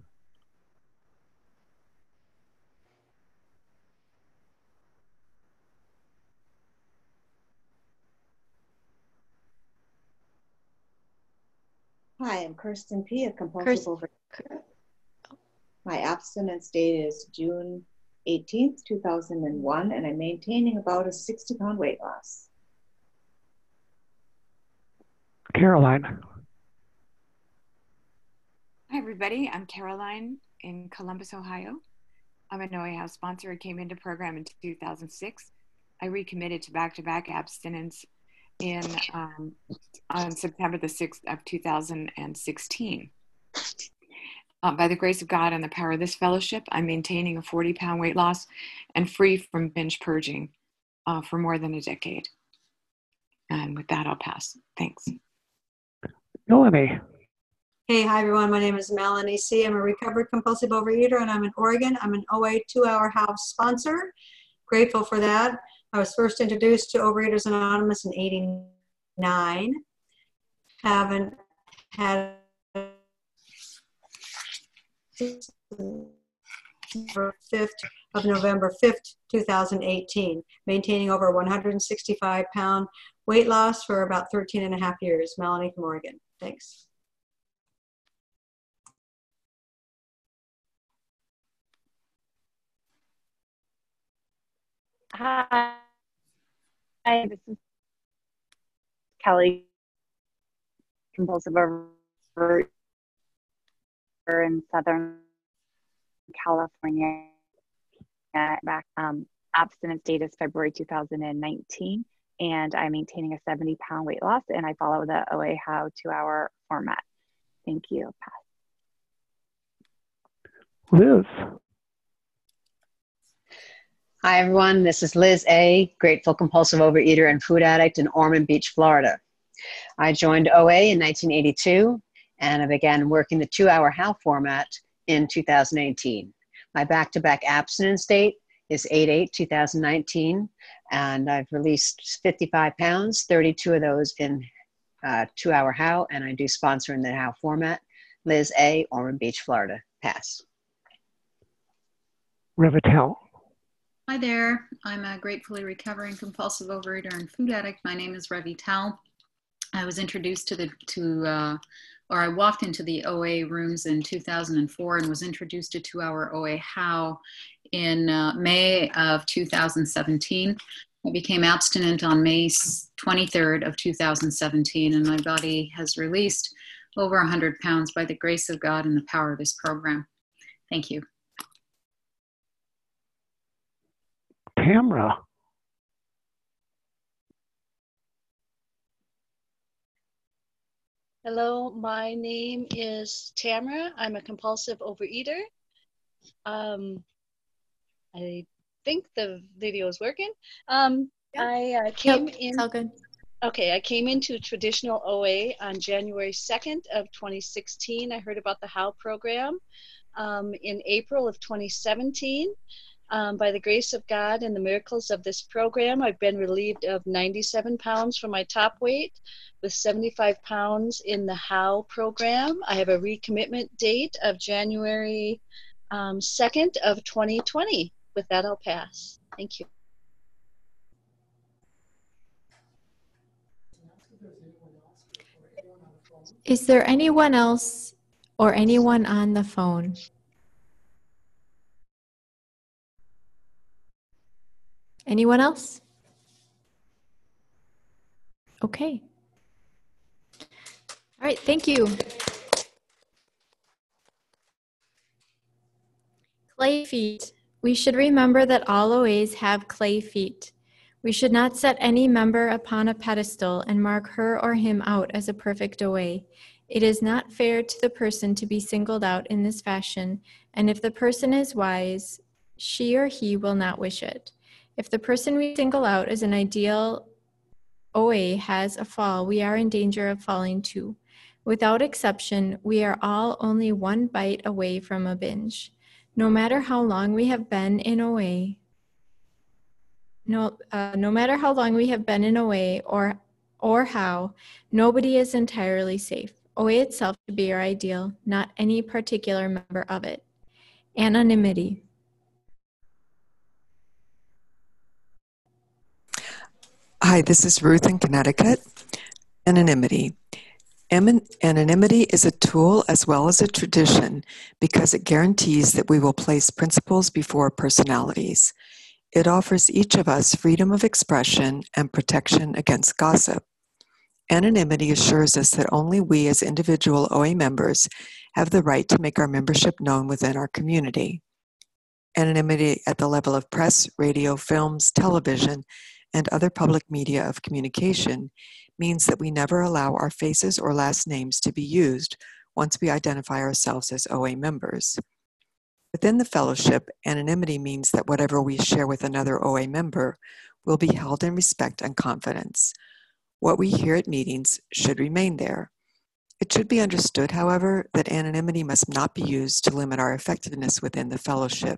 Hi, I'm Kirsten P., a compulsive Kirsten. overeater. My abstinence date is June eighteenth, two thousand one, and I'm maintaining about a sixty pound weight loss. Caroline. Hi, everybody. I'm Caroline in Columbus, Ohio. I'm an O A House sponsor. I came into program in two thousand six. I recommitted to back-to-back abstinence in um, on September the sixth of two thousand sixteen. Uh, by the grace of God and the power of this fellowship, I'm maintaining a forty pound weight loss and free from binge purging uh, for more than a decade. And with that, I'll pass. Thanks. Melanie. Hey, hi everyone. My name is Melanie C. I'm a recovered compulsive overeater and I'm in Oregon. I'm an O A two hour house sponsor. Grateful for that. I was first introduced to Overeaters Anonymous in eighty-nine. Haven't had fifth of November fifth, two thousand eighteen, maintaining over one hundred sixty-five pound weight loss for about thirteen and a half years. Melanie from Oregon. Thanks. Hi, Hi, this is Kelly, compulsive overeater in Southern California. Back um, abstinence date is February two thousand nineteen, and I'm maintaining a seventy pound weight loss, and I follow the O A How two hour format. Thank you. Pass. Liz. Hi, everyone. This is Liz A., grateful compulsive overeater and food addict in Ormond Beach, Florida. I joined O A in nineteen eighty-two, and I began working the two hour How format in two thousand eighteen. My back-to-back abstinence date is eight eight two thousand nineteen, and I've released fifty-five pounds, thirty-two of those in uh, two hour How, and I do sponsor in the How format. Liz A., Ormond Beach, Florida. Pass. Revitel. Hi there. I'm a gratefully recovering compulsive overeater and food addict. My name is Revi Tal. I was introduced to the to uh, or I walked into the O A rooms in two thousand four and was introduced to two hour O A How in uh, May of two thousand seventeen. I became abstinent on May twenty-third of two thousand seventeen, and my body has released over one hundred pounds by the grace of God and the power of this program. Thank you. Tamra. Hello, my name is Tamara. I'm a compulsive overeater. Um, I think the video is working. Um, Yep. I uh, came Yep, in. it's all good. Okay, I came into traditional O A on January second of twenty sixteen. I heard about the How program um, in April of twenty seventeen. Um, by the grace of God and the miracles of this program, I've been relieved of ninety-seven pounds from my top weight with seventy-five pounds in the How program. I have a recommitment date of January um, second of twenty twenty. With that, I'll pass. Thank you. Is there anyone else or anyone on the phone? Anyone else? Okay. All right, thank you. Clay feet. We should remember that all O As have clay feet. We should not set any member upon a pedestal and mark her or him out as a perfect O A. It is not fair to the person to be singled out in this fashion, and if the person is wise, she or he will not wish it. If the person we single out as an ideal O A has a fall, we are in danger of falling too. Without exception, we are all only one bite away from a binge. No matter how long we have been in O A, no, uh, no matter how long we have been in O A or, or how, nobody is entirely safe. O A itself should be our ideal, not any particular member of it. Anonymity. Hi, this is Ruth in Connecticut. Anonymity. Anon- Anonymity is a tool as well as a tradition because it guarantees that we will place principles before personalities. It offers each of us freedom of expression and protection against gossip. Anonymity assures us that only we as individual O A members have the right to make our membership known within our community. Anonymity at the level of press, radio, films, television, and other public media of communication means that we never allow our faces or last names to be used once we identify ourselves as O A members. Within the fellowship, anonymity means that whatever we share with another O A member will be held in respect and confidence. What we hear at meetings should remain there. It should be understood, however, that anonymity must not be used to limit our effectiveness within the fellowship.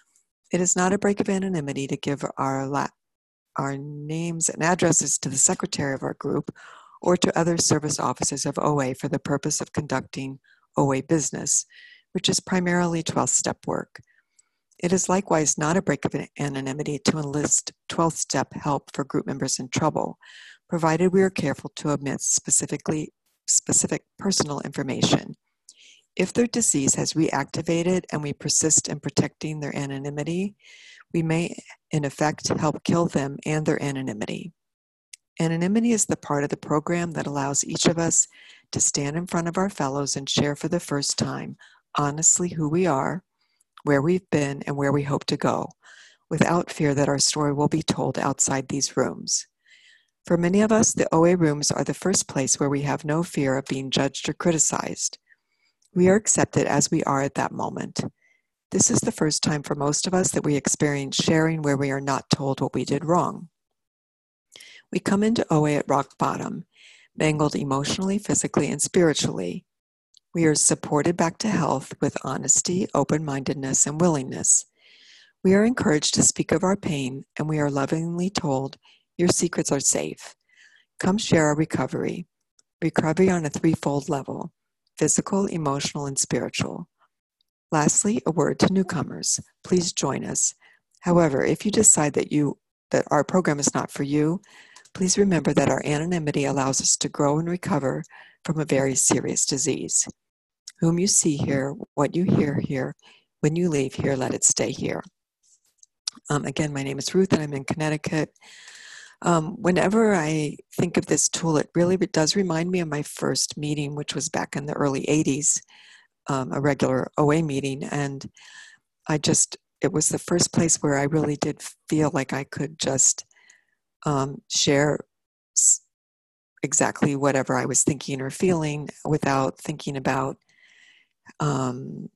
It is not a break of anonymity to give our la- our names and addresses to the secretary of our group or to other service officers of O A for the purpose of conducting O A business, which is primarily twelve-step work. It is likewise not a break of anonymity to enlist twelve-step help for group members in trouble, provided we are careful to omit specifically specific personal information. If their disease has reactivated and we persist in protecting their anonymity, we may, in effect, help kill them and their anonymity. Anonymity is the part of the program that allows each of us to stand in front of our fellows and share for the first time honestly who we are, where we've been, and where we hope to go, without fear that our story will be told outside these rooms. For many of us, the O A rooms are the first place where we have no fear of being judged or criticized. We are accepted as we are at that moment. This is the first time for most of us that we experience sharing where we are not told what we did wrong. We come into O A at rock bottom, mangled emotionally, physically, and spiritually. We are supported back to health with honesty, open-mindedness, and willingness. We are encouraged to speak of our pain, and we are lovingly told, "Your secrets are safe. Come share our recovery." Recovery on a threefold level: physical, emotional, and spiritual. Lastly, a word to newcomers. Please join us. However, if you decide that you that our program is not for you, please remember that our anonymity allows us to grow and recover from a very serious disease. Whom you see here, what you hear here, when you leave here, let it stay here. Um, again, my name is Ruth and I'm in Connecticut. Um, whenever I think of this tool, it really does remind me of my first meeting, which was back in the early eighties. Um, a regular O A meeting, and I just, it was the first place where I really did feel like I could just um, share exactly whatever I was thinking or feeling without thinking about um,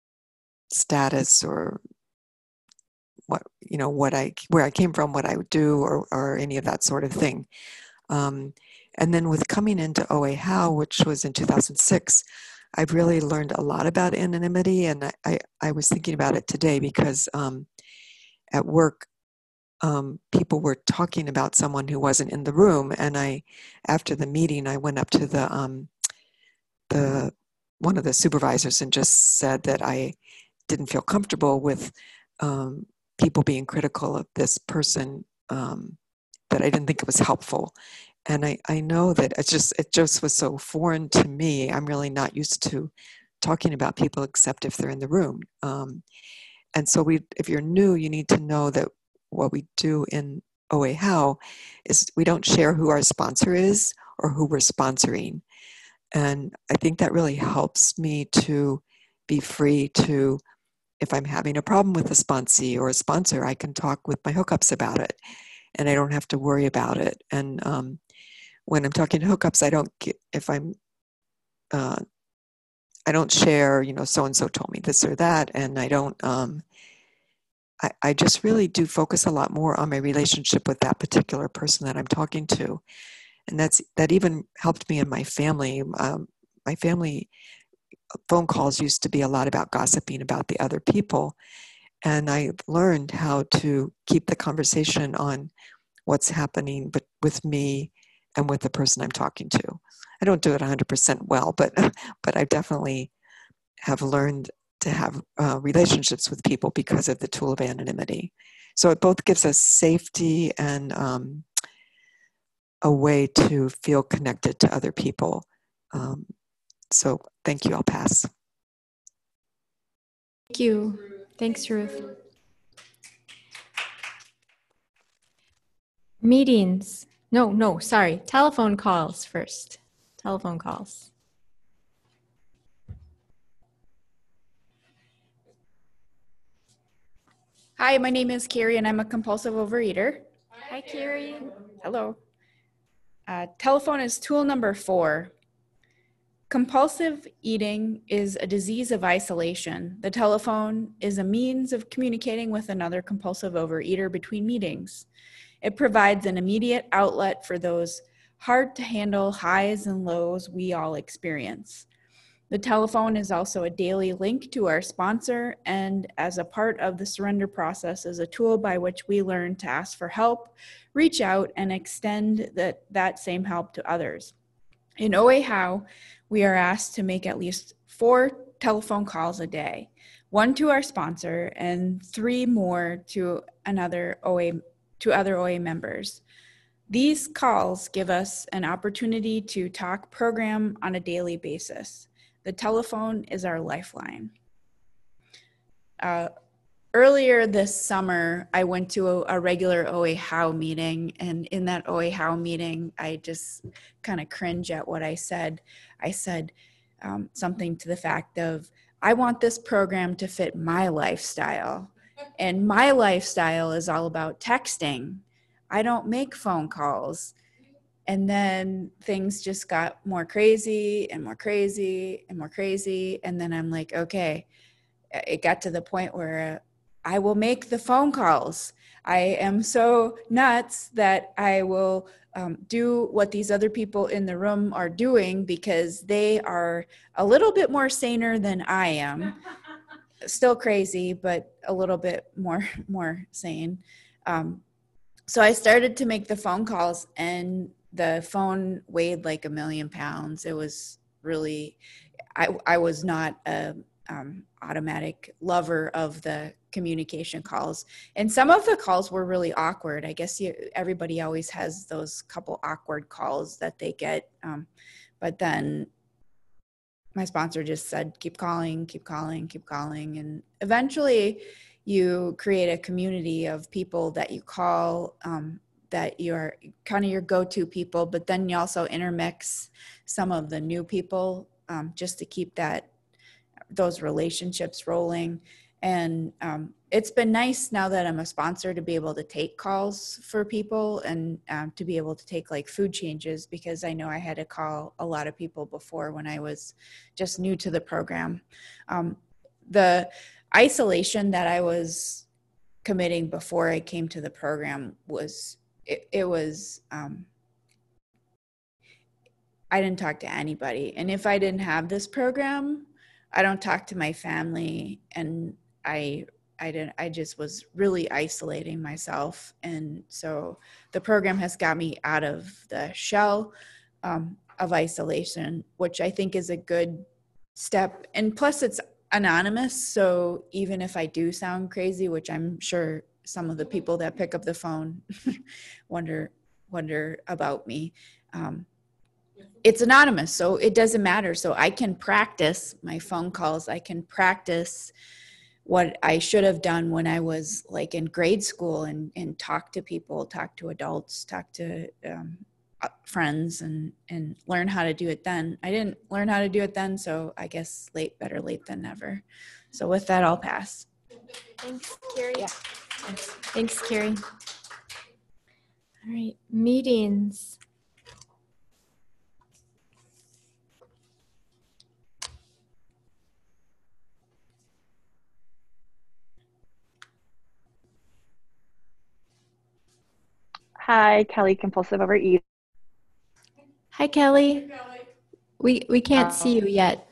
status or what, you know, what I, where I came from, what I would do, or, or any of that sort of thing. Um, and then with coming into O A How, which was in two thousand six, I've really learned a lot about anonymity, and I, I, I was thinking about it today because um, at work, um, people were talking about someone who wasn't in the room, and I, after the meeting, I went up to the um, the one of the supervisors and just said that I didn't feel comfortable with um, people being critical of this person, um, that I didn't think it was helpful. And I, I know that it's just, it just was so foreign to me. I'm really not used to talking about people except if they're in the room. Um, and so we, if you're new, you need to know that what we do in O A How is we don't share who our sponsor is or who we're sponsoring. And I think that really helps me to be free to, if I'm having a problem with a sponsee or a sponsor, I can talk with my hookups about it and I don't have to worry about it. And um, when I'm talking to hookups, I don't get, if I'm, uh, I don't share, you know, so-and-so told me this or that. And I don't, um, I, I just really do focus a lot more on my relationship with that particular person that I'm talking to. And that's, that even helped me in my family. Um, my family phone calls used to be a lot about gossiping about the other people. And I learned how to keep the conversation on what's happening but with me and with the person I'm talking to. I don't do it one hundred percent well, but but I definitely have learned to have uh, relationships with people because of the tool of anonymity. So it both gives us safety and um, a way to feel connected to other people. Um, so thank you, I'll pass. Thank you. Thanks, Ruth. Meetings. No, no, sorry. Telephone calls first. Telephone calls. Hi, my name is Carrie and I'm a compulsive overeater. Hi, Carrie. Hello. Uh, telephone is tool number four. Compulsive eating is a disease of isolation. The telephone is a means of communicating with another compulsive overeater between meetings. It provides an immediate outlet for those hard to handle highs and lows we all experience. The telephone is also a daily link to our sponsor, and as a part of the surrender process is a tool by which we learn to ask for help, reach out, and extend that, that same help to others. In O A How, we are asked to make at least four telephone calls a day, one to our sponsor and three more to another O A, to other O A members. These calls give us an opportunity to talk program on a daily basis. The telephone is our lifeline. Uh, earlier this summer, I went to a, a regular O A How meeting, and in that O A How meeting, I just kind of cringe at what I said. I said um, something to the fact of, I want this program to fit my lifestyle, and my lifestyle is all about texting. I don't make phone calls. And then things just got more crazy and more crazy and more crazy. And then I'm like, okay, it got to the point where I will make the phone calls. I am so nuts that I will um, do what these other people in the room are doing because they are a little bit more saner than I am. Still crazy, but a little bit more, more sane. Um, so I started to make the phone calls, and the phone weighed like a million pounds. It was really, I, I was not a um, automatic lover of the communication calls. And some of the calls were really awkward. I guess you, everybody always has those couple awkward calls that they get. Um, but then my sponsor just said, keep calling, keep calling, keep calling. And eventually you create a community of people that you call, um, that you're kind of your go-to people, but then you also intermix some of the new people um, just to keep that those relationships rolling. And um, it's been nice now that I'm a sponsor to be able to take calls for people and um, to be able to take like food changes, because I know I had to call a lot of people before when I was just new to the program. Um, the isolation that I was committing before I came to the program was It, it was, um, I didn't talk to anybody. And if I didn't have this program, I don't talk to my family. And I, I didn't, I just was really isolating myself. And so the program has got me out of the shell um, of isolation, which I think is a good step. And plus it's anonymous. So even if I do sound crazy, which I'm sure some of the people that pick up the phone wonder wonder about me. um, it's anonymous, so it doesn't matter. So I can practice my phone calls. I can practice what I should have done when I was like in grade school and, and talk to people, talk to adults, talk to um, friends and, and learn how to do it then. I didn't learn how to do it then, so I guess late, better late than never. So with that, I'll pass. Thanks, Carrie. Yeah. Thanks, Carrie. All right, meetings. Hi, Kelly, compulsive overeater. Hi, Kelly. We we can't see you yet.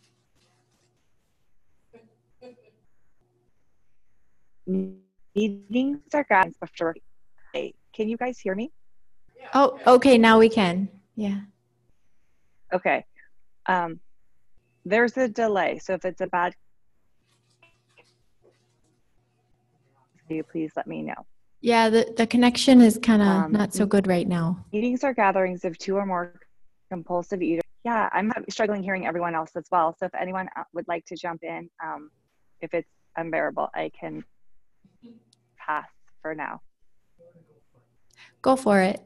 Meetings are guidance before. Can you guys hear me? Oh, okay, now we can. Yeah. Okay. Um, there's a delay, so if it's a bad, can you please let me know? Yeah, the, the connection is kind of Um, not so good right now. Meetings are gatherings of two or more compulsive eaters. Yeah, I'm struggling hearing everyone else as well. So if anyone would like to jump in, um, if it's unbearable, I can pass for now. Go for it.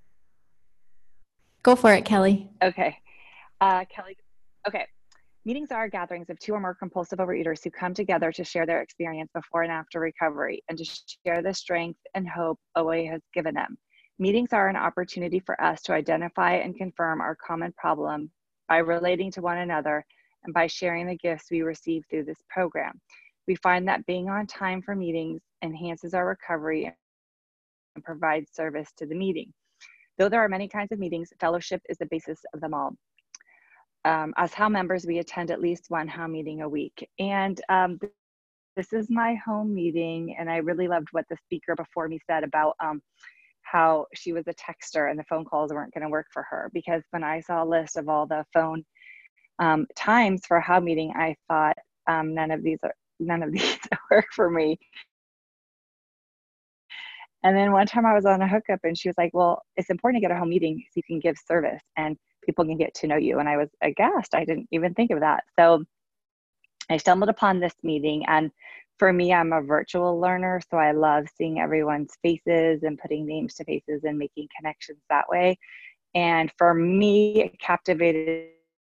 Go for it, Kelly. Okay. Uh, Kelly, okay. Meetings are gatherings of two or more compulsive overeaters who come together to share their experience before and after recovery and to share the strength and hope O A has given them. Meetings are an opportunity for us to identify and confirm our common problem by relating to one another and by sharing the gifts we receive through this program. We find that being on time for meetings enhances our recovery and provides service to the meeting. Though there are many kinds of meetings, fellowship is the basis of them all. Um, as H O W members, we attend at least one H O W meeting a week. And um, this is my home meeting, and I really loved what the speaker before me said about um, how she was a texter and the phone calls weren't going to work for her. Because when I saw a list of all the phone um, times for a H O W meeting, I thought um, none of these are none of these work for me. And then one time I was on a hookup and she was like, well, it's important to get a home meeting so you can give service and people can get to know you. And I was aghast. I didn't even think of that. So I stumbled upon this meeting, and for me, I'm a virtual learner. So I love seeing everyone's faces and putting names to faces and making connections that way. And for me, it captivated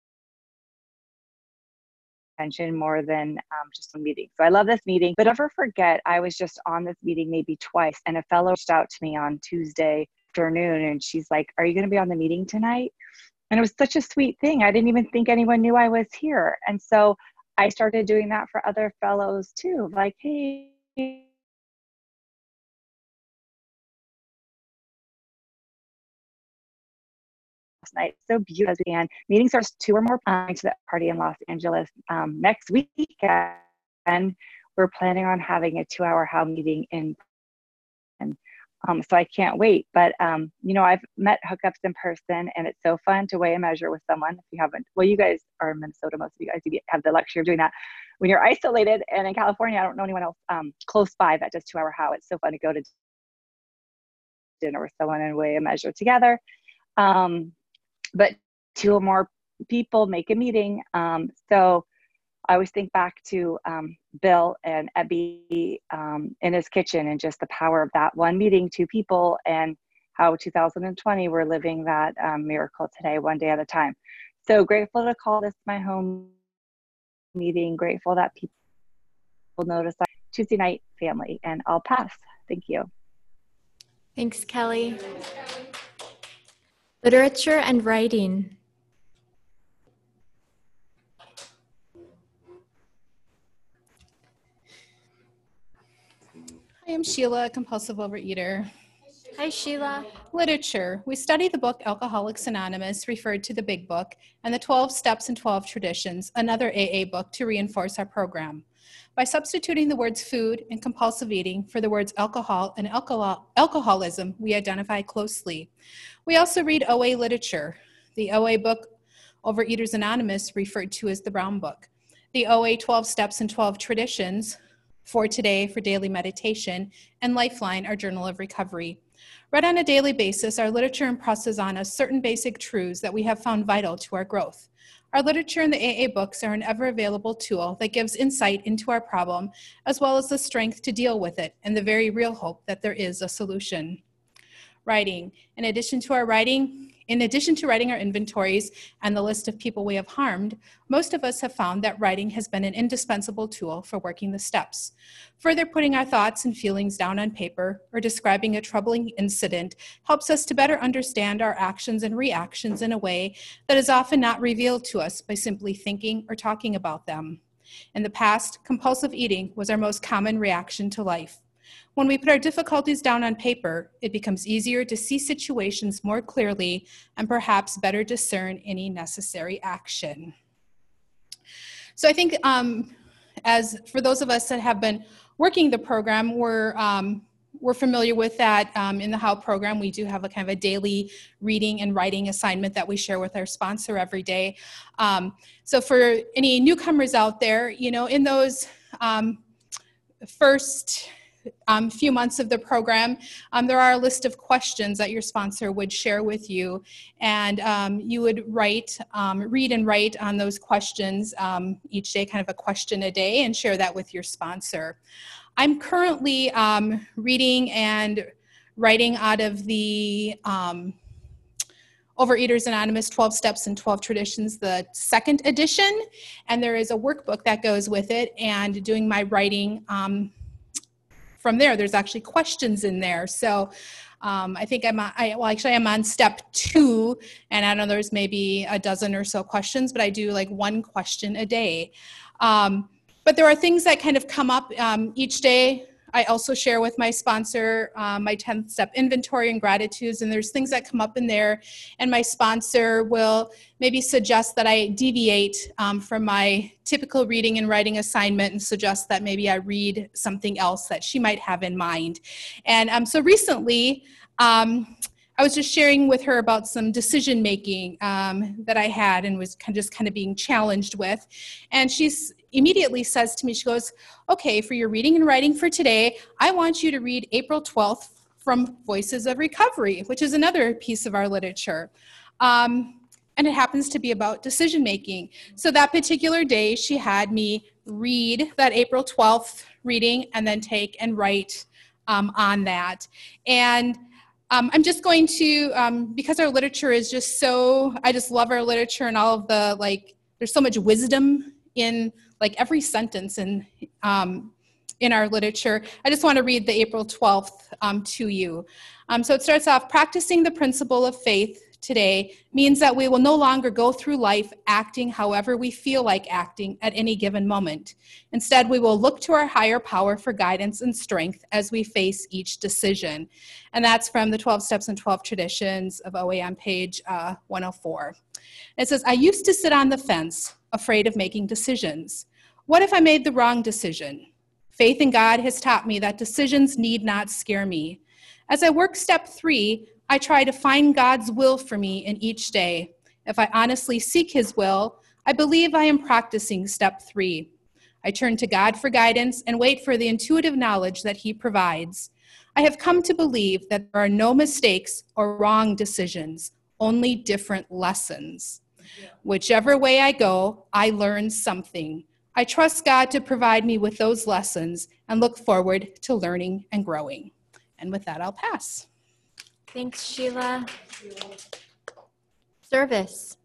attention more than um, just a meeting. So I love this meeting, but never forget, I was just on this meeting maybe twice, and a fellow reached out to me on Tuesday afternoon and she's like, are you going to be on the meeting tonight? And it was such a sweet thing. I didn't even think anyone knew I was here. And so I started doing that for other fellows too. Like, hey, night. So beautiful. And meetings are two or more planning to that party in Los Angeles um, next week. And we're planning on having a two hour H O W meeting in and um, so I can't wait. But, um, you know, I've met hookups in person, and it's so fun to weigh a measure with someone. If you haven't, well, you guys are in Minnesota. Most of you guys have the luxury of doing that when you're isolated. And in California, I don't know anyone else um, close by that does two hour H O W. It's so fun to go to dinner with someone and weigh a measure together. Um, but two or more people make a meeting. Um, so I always think back to um, Bill and Ebby um, in his kitchen and just the power of that one meeting, two people, and how two thousand twenty we're living that um, miracle today, one day at a time. So grateful to call this my home meeting, grateful that people notice that Tuesday night family, and I'll pass. Thank you. Thanks, Kelly. Literature and writing. I am Sheila, compulsive overeater. Hi, Sheila. Literature. We study the book Alcoholics Anonymous, referred to the Big Book, and the twelve Steps and twelve Traditions, another A A book, to reinforce our program. By substituting the words food and compulsive eating for the words alcohol and alcohol, alcoholism, we identify closely. We also read O A literature. The O A book, Overeaters Anonymous, referred to as the Brown Book. The O A twelve Steps and twelve Traditions, For Today for daily meditation, and Lifeline, our journal of recovery. Read on a daily basis, our literature impresses on us certain basic truths that we have found vital to our growth. Our literature and the A A books are an ever-available tool that gives insight into our problem, as well as the strength to deal with it and the very real hope that there is a solution. Writing. In addition to our writing, in addition to writing our inventories and the list of people we have harmed, most of us have found that writing has been an indispensable tool for working the steps. Further, putting our thoughts and feelings down on paper or describing a troubling incident helps us to better understand our actions and reactions in a way that is often not revealed to us by simply thinking or talking about them. In the past, compulsive eating was our most common reaction to life. When we put our difficulties down on paper, it becomes easier to see situations more clearly and perhaps better discern any necessary action. So I think um, as for those of us that have been working the program, we're, um, we're familiar with that. Um, in the How program, we do have a kind of a daily reading and writing assignment that we share with our sponsor every day. Um, so for any newcomers out there, you know, in those um, first Um, few months of the program, um, there are a list of questions that your sponsor would share with you, and um, you would write, um, read and write on those questions um, each day, kind of a question a day, and share that with your sponsor. I'm currently um, reading and writing out of the um, Overeaters Anonymous twelve Steps and twelve Traditions, the second edition, and there is a workbook that goes with it, and doing my writing um, from there. There's actually questions in there. So um, I think I'm on, I, well, actually I'm on step two, and I know there's maybe a dozen or so questions, but I do like one question a day. Um, but there are things that kind of come up um, each day. I also share with my sponsor uh, my tenth step inventory and gratitudes, and there's things that come up in there, and my sponsor will maybe suggest that I deviate um, from my typical reading and writing assignment and suggest that maybe I read something else that she might have in mind. And um, so recently, um, I was just sharing with her about some decision making um, that I had and was kind of just kind of being challenged with. And she's immediately says to me, she goes, okay, for your reading and writing for today, I want you to read April twelfth from Voices of Recovery, which is another piece of our literature. Um, and it happens to be about decision making. So that particular day, she had me read that April twelfth reading and then take and write um, on that. And Um, I'm just going to, um, because our literature is just so, I just love our literature and all of the, like, there's so much wisdom in, like, every sentence in, um, in our literature. I just want to read the April twelfth um, to you. Um, so it starts off, practicing the principle of faith today means that we will no longer go through life acting however we feel like acting at any given moment. Instead, we will look to our higher power for guidance and strength as we face each decision. And that's from the twelve Steps and twelve Traditions of O A on page uh, one oh four. It says, I used to sit on the fence, afraid of making decisions. What if I made the wrong decision? Faith in God has taught me that decisions need not scare me. As I work step three, I try to find God's will for me in each day. If I honestly seek his will, I believe I am practicing step three. I turn to God for guidance and wait for the intuitive knowledge that he provides. I have come to believe that there are no mistakes or wrong decisions, only different lessons. Whichever way I go, I learn something. I trust God to provide me with those lessons and look forward to learning and growing. And with that, I'll pass. Thanks, Sheila. Service.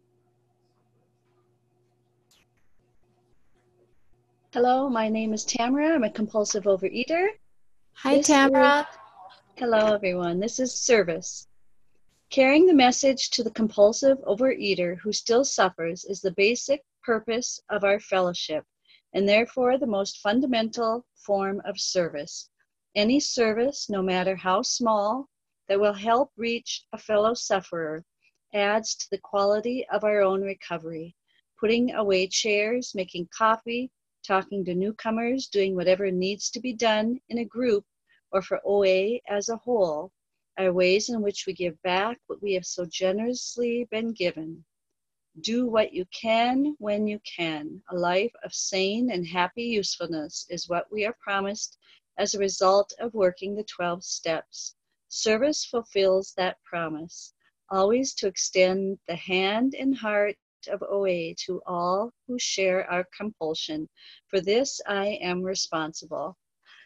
Hello, my name is Tamara. I'm a compulsive overeater. Hi, This Tamara. is- Hello, everyone. This is service. Carrying the message to the compulsive overeater who still suffers is the basic purpose of our fellowship, and therefore the most fundamental form of service. Any service, no matter how small, that will help reach a fellow sufferer adds to the quality of our own recovery. Putting away chairs, making coffee, talking to newcomers, doing whatever needs to be done in a group or for O A as a whole are ways in which we give back what we have so generously been given. Do what you can when you can. A life of sane and happy usefulness is what we are promised as a result of working the twelve steps. Service fulfills that promise, always to extend the hand and heart of O A to all who share our compulsion. For this, I am responsible.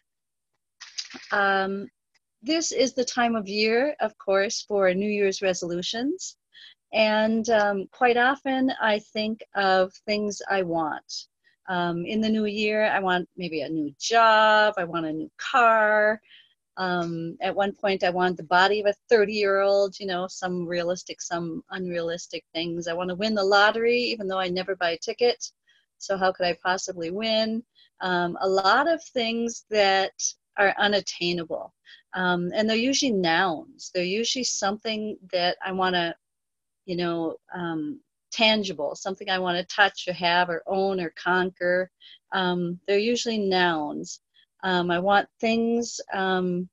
Um, this is the time of year, of course, for New Year's resolutions. And um, quite often I think of things I want. Um, in the new year, I want maybe a new job, I want a new car. Um, at one point, I want the body of a thirty-year-old, you know, some realistic, some unrealistic things. I want to win the lottery, even though I never buy a ticket. So how could I possibly win? Um, a lot of things that are unattainable. Um, and they're usually nouns. They're usually something that I want to, you know, um, tangible, something I want to touch or have or own or conquer. Um, they're usually nouns. Um, I want things um,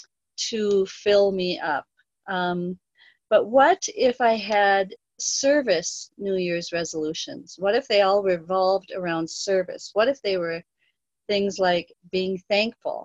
to fill me up. Um, but what if I had service New Year's resolutions? What if they all revolved around service? What if they were things like being thankful,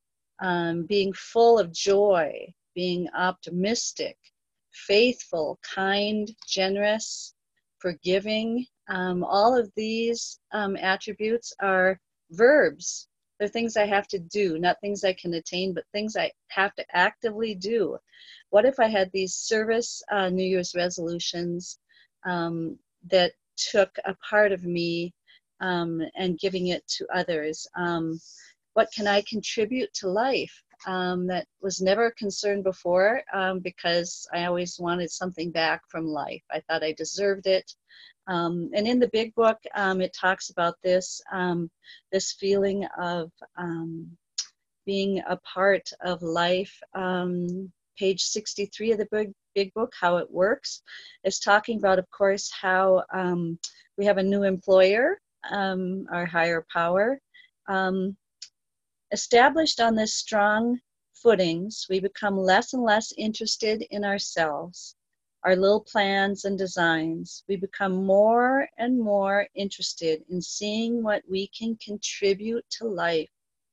um, being full of joy, being optimistic, faithful, kind, generous, forgiving? Um, all of these um, attributes are verbs. They're things I have to do, not things I can attain, but things I have to actively do. What if I had these service uh, New Year's resolutions um, that took a part of me um, and giving it to others? Um, what can I contribute to life? Um, that was never a concern before um, because I always wanted something back from life. I thought I deserved it. Um, and in the big book, um, it talks about this, um, this feeling of um, being a part of life. Um, page sixty-three of the big, big book, How It Works, is talking about, of course, how um, we have a new employer, um, our higher power. Um, Established on this strong footings, we become less and less interested in ourselves, our little plans and designs. We become more and more interested in seeing what we can contribute to life.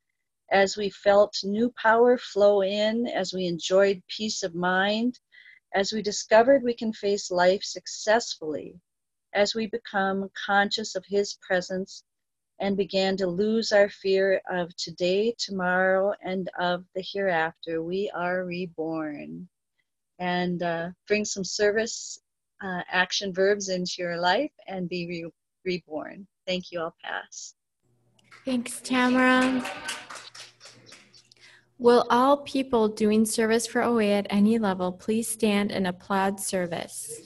As we felt new power flow in, as we enjoyed peace of mind, as we discovered we can face life successfully, as we become conscious of His presence and began to lose our fear of today, tomorrow, and of the hereafter, we are reborn. And uh, bring some service uh, action verbs into your life and be re reborn. Thank you. I'll pass. Thanks, Tamara. Will all people doing service for O A at any level please stand and applaud service?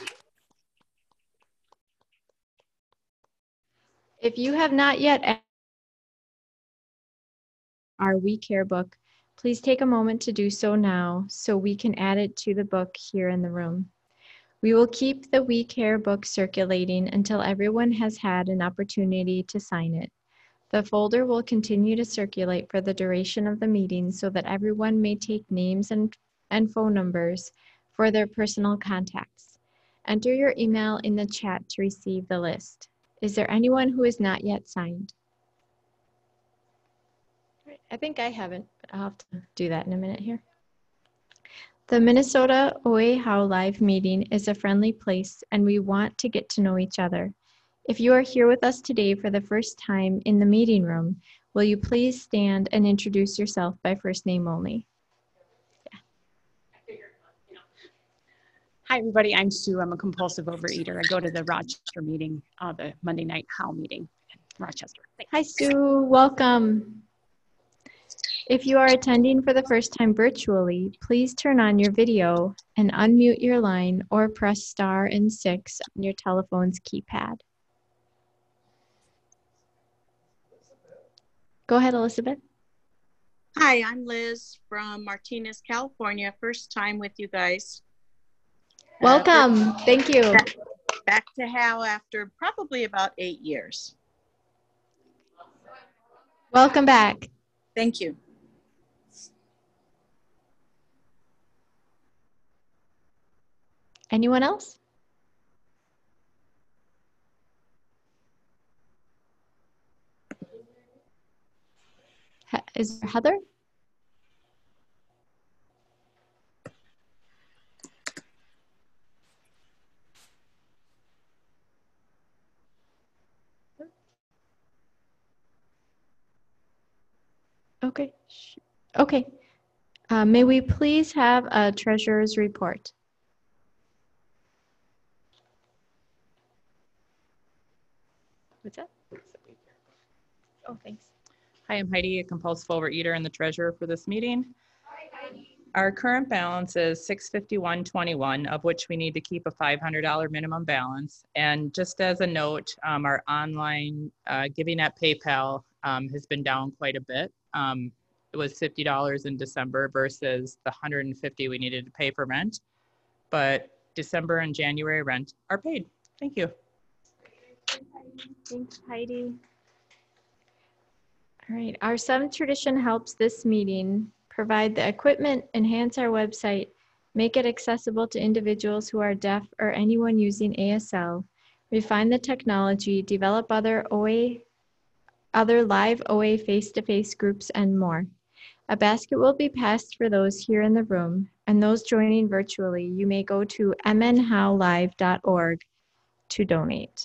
If you have not yet our We Care book, please take a moment to do so now so we can add it to the book here in the room. We will keep the We Care book circulating until everyone has had an opportunity to sign it. The folder will continue to circulate for the duration of the meeting so that everyone may take names and, and phone numbers for their personal contacts. Enter your email in the chat to receive the list. Is there anyone who is not yet signed? I think I haven't, but I'll have to do that in a minute here. The Minnesota O A How Live meeting is a friendly place and we want to get to know each other. If you are here with us today for the first time in the meeting room, will you please stand and introduce yourself by first name only? Hi, everybody. I'm Sue. I'm a compulsive overeater. I go to the Rochester meeting, uh, the Monday night How meeting in Rochester. Thanks. Hi, Sue. Welcome. If you are attending for the first time virtually, please turn on your video and unmute your line or press star and six on your telephone's keypad. Go ahead, Elizabeth. Hi, I'm Liz from Martinez, California. First time with you guys. Welcome. Uh, Thank you. Back, back to How after probably about eight years. Welcome back. Thank you. Anyone else? Is there Heather? Okay. Okay. Uh, may we please have a treasurer's report? What's that? Oh, thanks. Hi, I'm Heidi, a compulsive overeater and the treasurer for this meeting. Our current balance is six fifty-one twenty-one, of which we need to keep a five hundred dollar minimum balance. And just as a note, um, our online uh, giving at PayPal um, has been down quite a bit. Um, it was fifty dollars in December versus the one hundred fifty we needed to pay for rent. But December and January rent are paid. Thank you. Thanks, Heidi. All right, our seventh tradition helps this meeting provide the equipment, enhance our website, make it accessible to individuals who are deaf or anyone using A S L, refine the technology, develop other O A, other live O A face-to-face groups, and more. A basket will be passed for those here in the room, and those joining virtually. You may go to m n how live dot org to donate.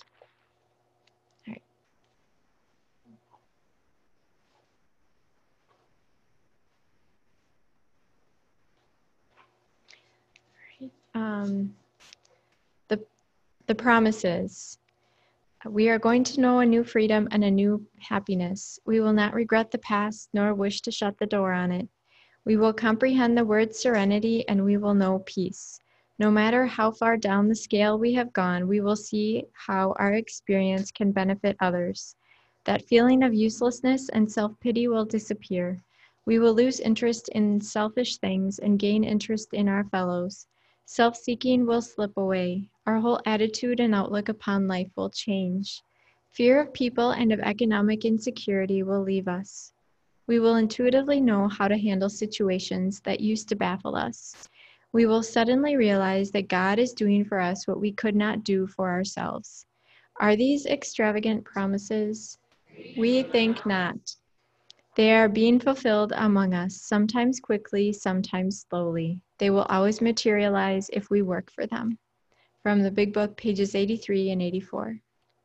Um, the, the promises. We are going to know a new freedom and a new happiness. We will not regret the past nor wish to shut the door on it. We will comprehend the word serenity and we will know peace. No matter how far down the scale we have gone, we will see how our experience can benefit others. That feeling of uselessness and self-pity will disappear. We will lose interest in selfish things and gain interest in our fellows. Self-seeking will slip away. Our whole attitude and outlook upon life will change. Fear of people and of economic insecurity will leave us. We will intuitively know how to handle situations that used to baffle us. We will suddenly realize that God is doing for us what we could not do for ourselves. Are these extravagant promises? We think not. They are being fulfilled among us, sometimes quickly, sometimes slowly. They will always materialize if we work for them. From the Big Book, pages eighty-three and eighty-four.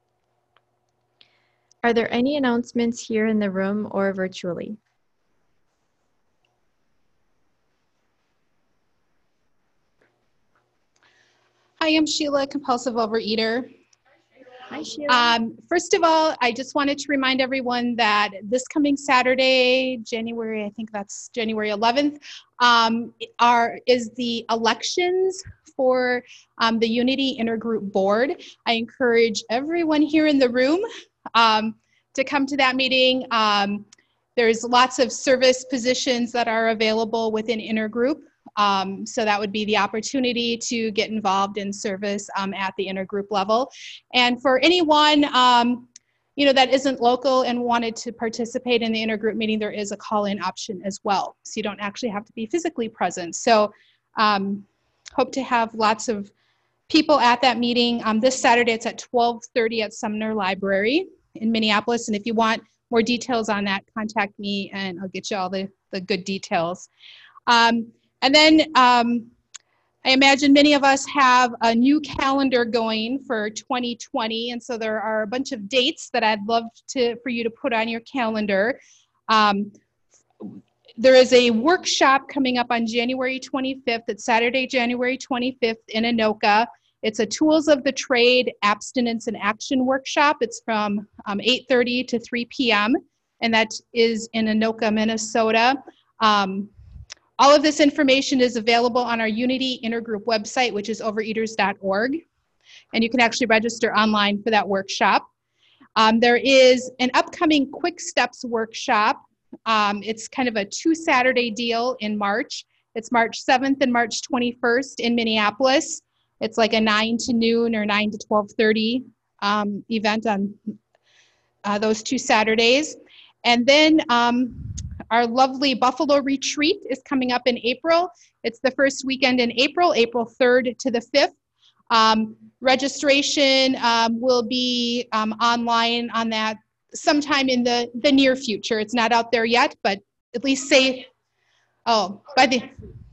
Are there any announcements here in the room or virtually? Hi, I'm Sheila, compulsive overeater. Hi, Sheila. Um, first of all, I just wanted to remind everyone that this coming Saturday, January, I think that's January eleventh, um, are, is the elections for um, the Unity Intergroup Board. I encourage everyone here in the room um, to come to that meeting. Um, there's lots of service positions that are available within Intergroup. Um, so that would be the opportunity to get involved in service um, at the intergroup level. And for anyone, um, you know, that isn't local and wanted to participate in the intergroup meeting, there is a call-in option as well. So you don't actually have to be physically present. So um, hope to have lots of people at that meeting. Um, this Saturday, it's at twelve thirty at Sumner Library in Minneapolis. And if you want more details on that, contact me and I'll get you all the, the good details. Um, And then um, I imagine many of us have a new calendar going for twenty twenty. And so there are a bunch of dates that I'd love to, for you to put on your calendar. Um, there is a workshop coming up on January twenty-fifth. It's Saturday, January twenty-fifth in Anoka. It's a Tools of the Trade Abstinence and Action workshop. It's from um, eight thirty to three p m And that is in Anoka, Minnesota. Um, All of this information is available on our Unity Intergroup website, which is overeaters dot org. And you can actually register online for that workshop. Um, there is an upcoming Quick Steps workshop. Um, it's kind of a two Saturday deal in March. It's March seventh and March twenty-first in Minneapolis. It's like a nine to noon or nine to twelve thirty um, event on uh, those two Saturdays. And then um, our lovely Buffalo retreat is coming up in April. It's the first weekend in April, April third to the fifth. Um, registration um, will be um, online on that sometime in the, the near future. It's not out there yet, but at least say, oh, by the,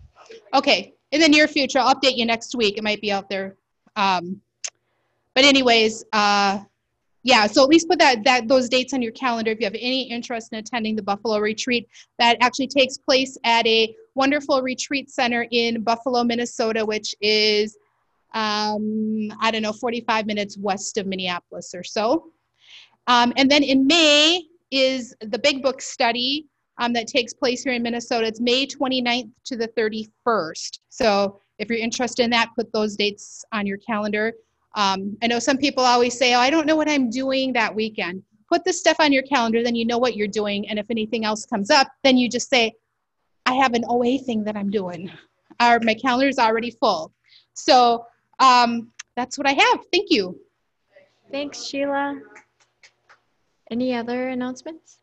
okay, in the near future, I'll update you next week. It might be out there. Um, but anyways, uh, Yeah, so at least put that, that those dates on your calendar if you have any interest in attending the Buffalo Retreat. That actually takes place at a wonderful retreat center in Buffalo, Minnesota, which is, um, I don't know, forty-five minutes west of Minneapolis or so. Um, and then in May is the Big Book study um, that takes place here in Minnesota. It's May twenty-ninth to the thirty-first. So if you're interested in that, put those dates on your calendar. Um, I know some people always say, oh, I don't know what I'm doing that weekend. Put this stuff on your calendar, then you know what you're doing. And if anything else comes up, then you just say, I have an O A thing that I'm doing. Our, my calendar is already full. So um, that's what I have. Thank you. Thanks, Sheila. Any other announcements?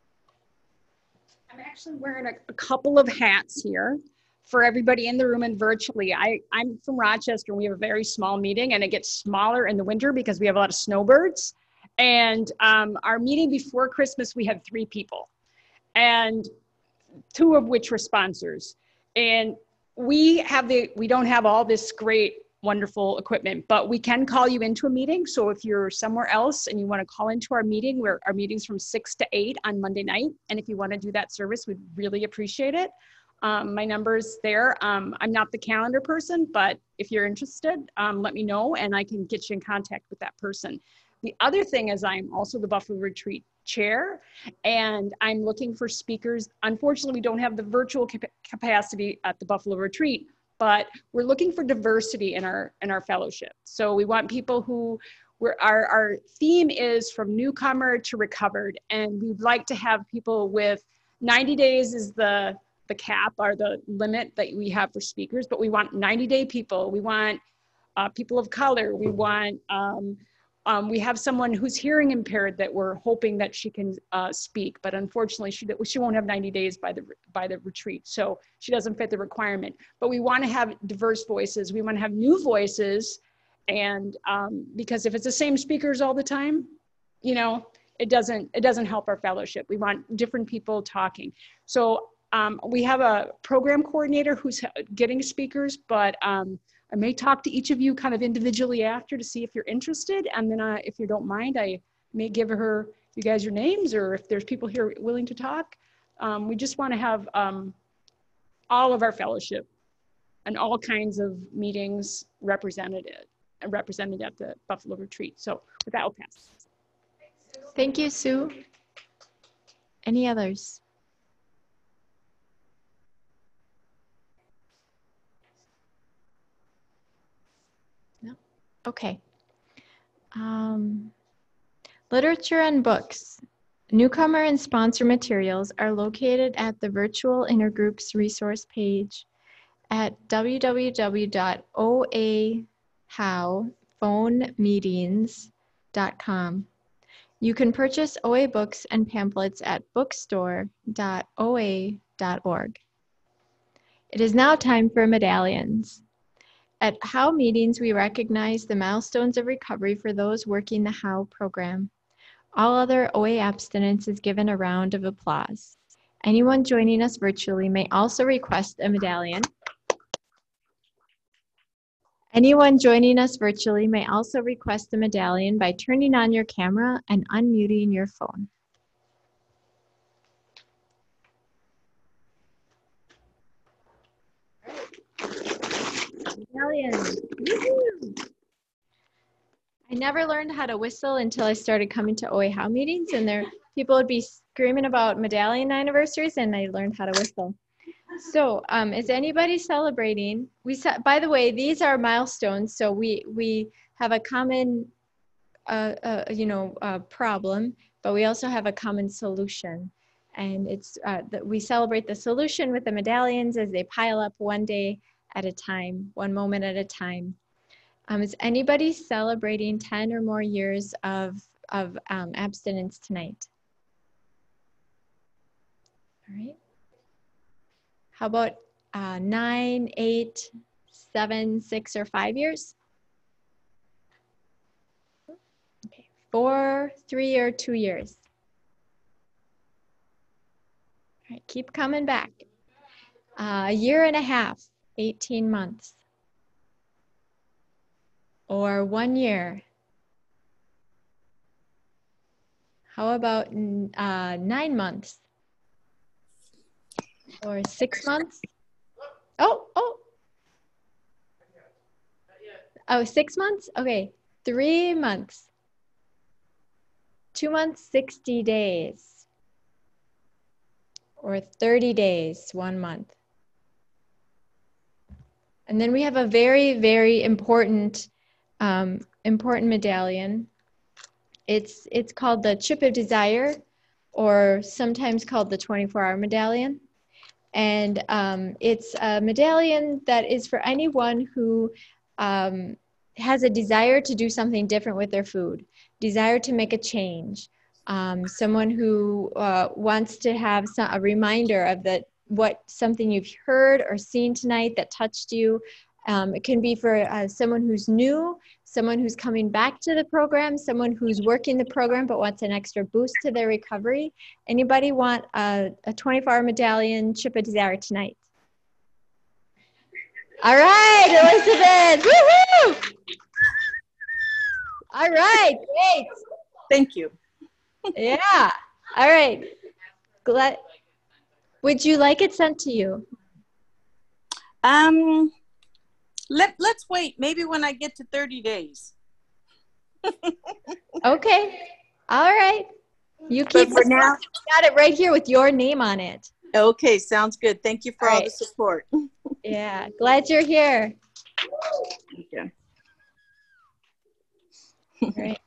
I'm actually wearing a, a couple of hats here for everybody in the room and virtually. I, I'm from Rochester, and we have a very small meeting, and it gets smaller in the winter because we have a lot of snowbirds. And um, our meeting before Christmas, we had three people, and two of which were sponsors. And we have the, we don't have all this great, wonderful equipment, but we can call you into a meeting. So if you're somewhere else and you want to call into our meeting, where our meeting's from six to eight on Monday night, and if you want to do that service, we'd really appreciate it. Um, my number's there. Um, I'm not the calendar person, but if you're interested, um, let me know and I can get you in contact with that person. The other thing is I'm also the Buffalo Retreat chair, and I'm looking for speakers. Unfortunately, we don't have the virtual cap capacity at the Buffalo Retreat, but we're looking for diversity in our in our fellowship. So we want people who, we're, our, our theme is from newcomer to recovered, and we'd like to have people with ninety days is the the cap or the limit that we have for speakers, but we want ninety day people. We want uh, people of color. We want, um, um, we have someone who's hearing impaired that we're hoping that she can uh, speak, but unfortunately she, she won't have ninety days by the, by the retreat. So she doesn't fit the requirement, but we want to have diverse voices. We want to have new voices. And um, because if it's the same speakers all the time, you know, it doesn't, it doesn't help our fellowship. We want different people talking. So Um, we have a program coordinator who's getting speakers, but um, I may talk to each of you kind of individually after to see if you're interested. And then uh, if you don't mind, I may give her, you guys, your names, or if there's people here willing to talk. Um, we just want to have um, all of our fellowship and all kinds of meetings represented, represented at the Buffalo Retreat. So with that, I'll pass. Thank you, Sue. Any others? Okay. Um, literature and books. Newcomer and sponsor materials are located at the virtual intergroups resource page at w w w dot o a how phone meetings dot com. You can purchase O A books and pamphlets at bookstore dot o a dot org. It is now time for medallions. At How Meetings, we recognize the milestones of recovery for those working the How program. All other O A abstinence is given a round of applause. Anyone joining us virtually may also request a medallion. Anyone joining us virtually may also request a medallion by turning on your camera and unmuting your phone. Medallions. I never learned how to whistle until I started coming to O A How meetings, and there people would be screaming about medallion anniversaries, and I learned how to whistle. So, um, is anybody celebrating? We by the way, these are milestones, so we we have a common, uh, uh, you know, uh, problem, but we also have a common solution, and it's uh, that we celebrate the solution with the medallions as they pile up one day at a time, one moment at a time. Um, is anybody celebrating ten or more years of, of um, abstinence tonight? All right. How about uh, nine, eight, seven, six, or five years? Okay. Four, three, or two years? All right, keep coming back. Uh, a year and a half, eighteen months. Or one year. How about uh, nine months? Or six months? Oh, oh. Oh, six months? Okay, three months. Two months, sixty days. Or thirty days, one month. And then we have a very, very important, um, important medallion. It's, it's called the Chip of Desire, or sometimes called the twenty-four hour medallion. And um, it's a medallion that is for anyone who um, has a desire to do something different with their food, desire to make a change, um, someone who uh, wants to have some, a reminder of that what something you've heard or seen tonight that touched you. Um, it can be for uh, someone who's new, someone who's coming back to the program, someone who's working the program but wants an extra boost to their recovery. Anybody want a, a twenty-four hour medallion Chip of Desire tonight? All right, Elizabeth. Woohoo! All right, great. Thank you. Yeah. All right. Glad. Would you like it sent to you? Um, let, let's wait. Maybe when I get to thirty days. Okay. All right. You But keep for this now- one. Got it right here with your name on it. Okay, sounds good. Thank you for All all right. the support. Yeah. Glad you're here. Thank you. All right.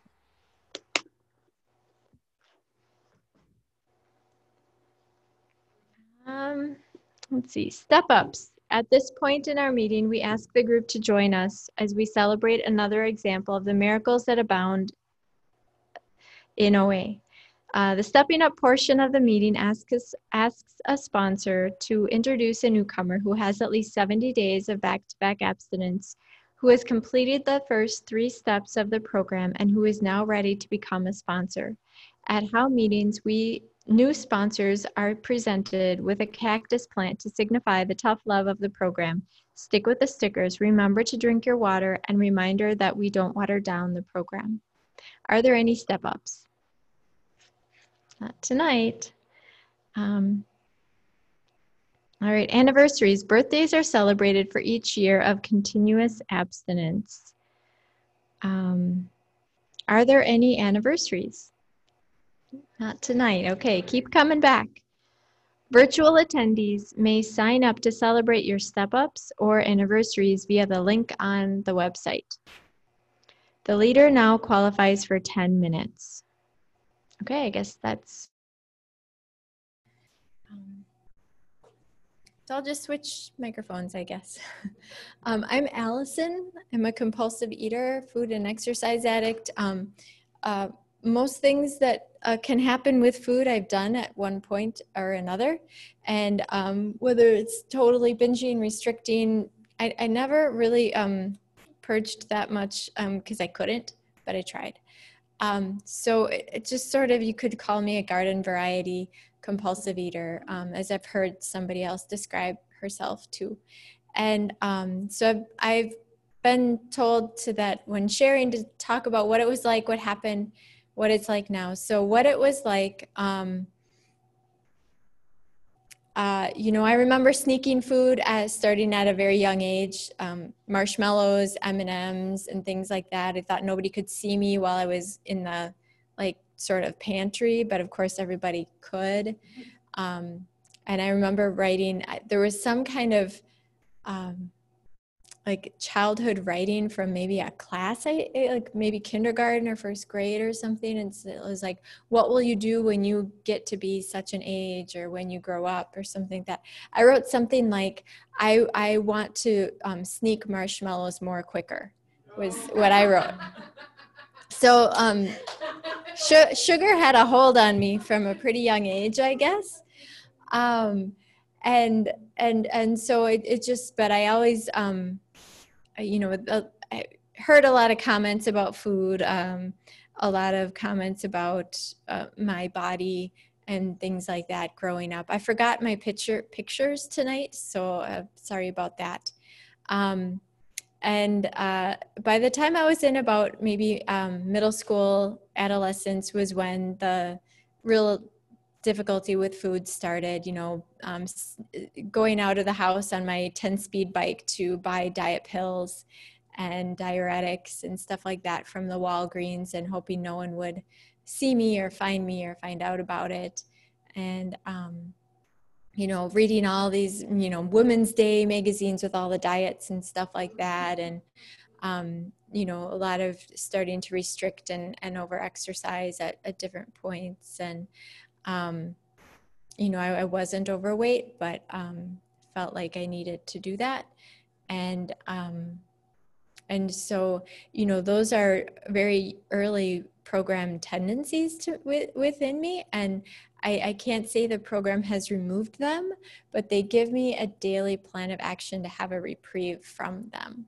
Um, let's see, step ups. At this point in our meeting, we ask the group to join us as we celebrate another example of the miracles that abound in O A. Uh, the stepping up portion of the meeting asks, asks a sponsor to introduce a newcomer who has at least seventy days of back-to-back abstinence, who has completed the first three steps of the program and who is now ready to become a sponsor. At How meetings, we new sponsors are presented with a cactus plant to signify the tough love of the program. Stick with the stickers, remember to drink your water, and reminder that we don't water down the program. Are there any step-ups? Not tonight. Um, all right, anniversaries. Birthdays are celebrated for each year of continuous abstinence. Um, are there any anniversaries? Not tonight. Okay, keep coming back. Virtual attendees may sign up to celebrate your step-ups or anniversaries via the link on the website. The leader now qualifies for ten minutes. Okay, I guess that's... Um, so I'll just switch microphones, I guess. um, I'm Allison. I'm a compulsive eater, food and exercise addict. Um, uh, most things that uh, can happen with food I've done at one point or another. And um, whether it's totally binging, restricting, I, I never really um, purged that much because um, I couldn't, but I tried. Um, so it, it just sort of, you could call me a garden variety compulsive eater, um, as I've heard somebody else describe herself too. And um, so I've, I've been told to that when sharing to talk about what it was like, what happened, what it's like now. So what it was like, um, uh, you know, I remember sneaking food as starting at a very young age, um, marshmallows, M and M's and things like that. I thought nobody could see me while I was in the like sort of pantry, but of course everybody could. Um, and I remember writing, there was some kind of um, like childhood writing from maybe a class, I like maybe kindergarten or first grade or something. And so it was like, what will you do when you get to be such an age or when you grow up or something like that. I wrote something like, I, I want to um, sneak marshmallows more quicker was what I wrote. So um, sh- sugar had a hold on me from a pretty young age, I guess. Um, and, and, and so it, it just, but I always, um, you know, I heard a lot of comments about food, um, a lot of comments about uh, my body and things like that growing up. I forgot my picture pictures tonight, so uh, sorry about that. Um, and uh, by the time I was in about maybe um, middle school, adolescence was when the real difficulty with food started, you know, um, going out of the house on my ten speed bike to buy diet pills and diuretics and stuff like that from the Walgreens, and hoping no one would see me or find me or find out about it. And, um, you know, reading all these, you know, Women's Day magazines with all the diets and stuff like that. And, um, you know, a lot of starting to restrict and, and over exercise at, at different points. And, um, you know, I, I wasn't overweight, but um, felt like I needed to do that. And, um, and so, you know, those are very early program tendencies to, with, within me. And I, I can't say the program has removed them, but they give me a daily plan of action to have a reprieve from them.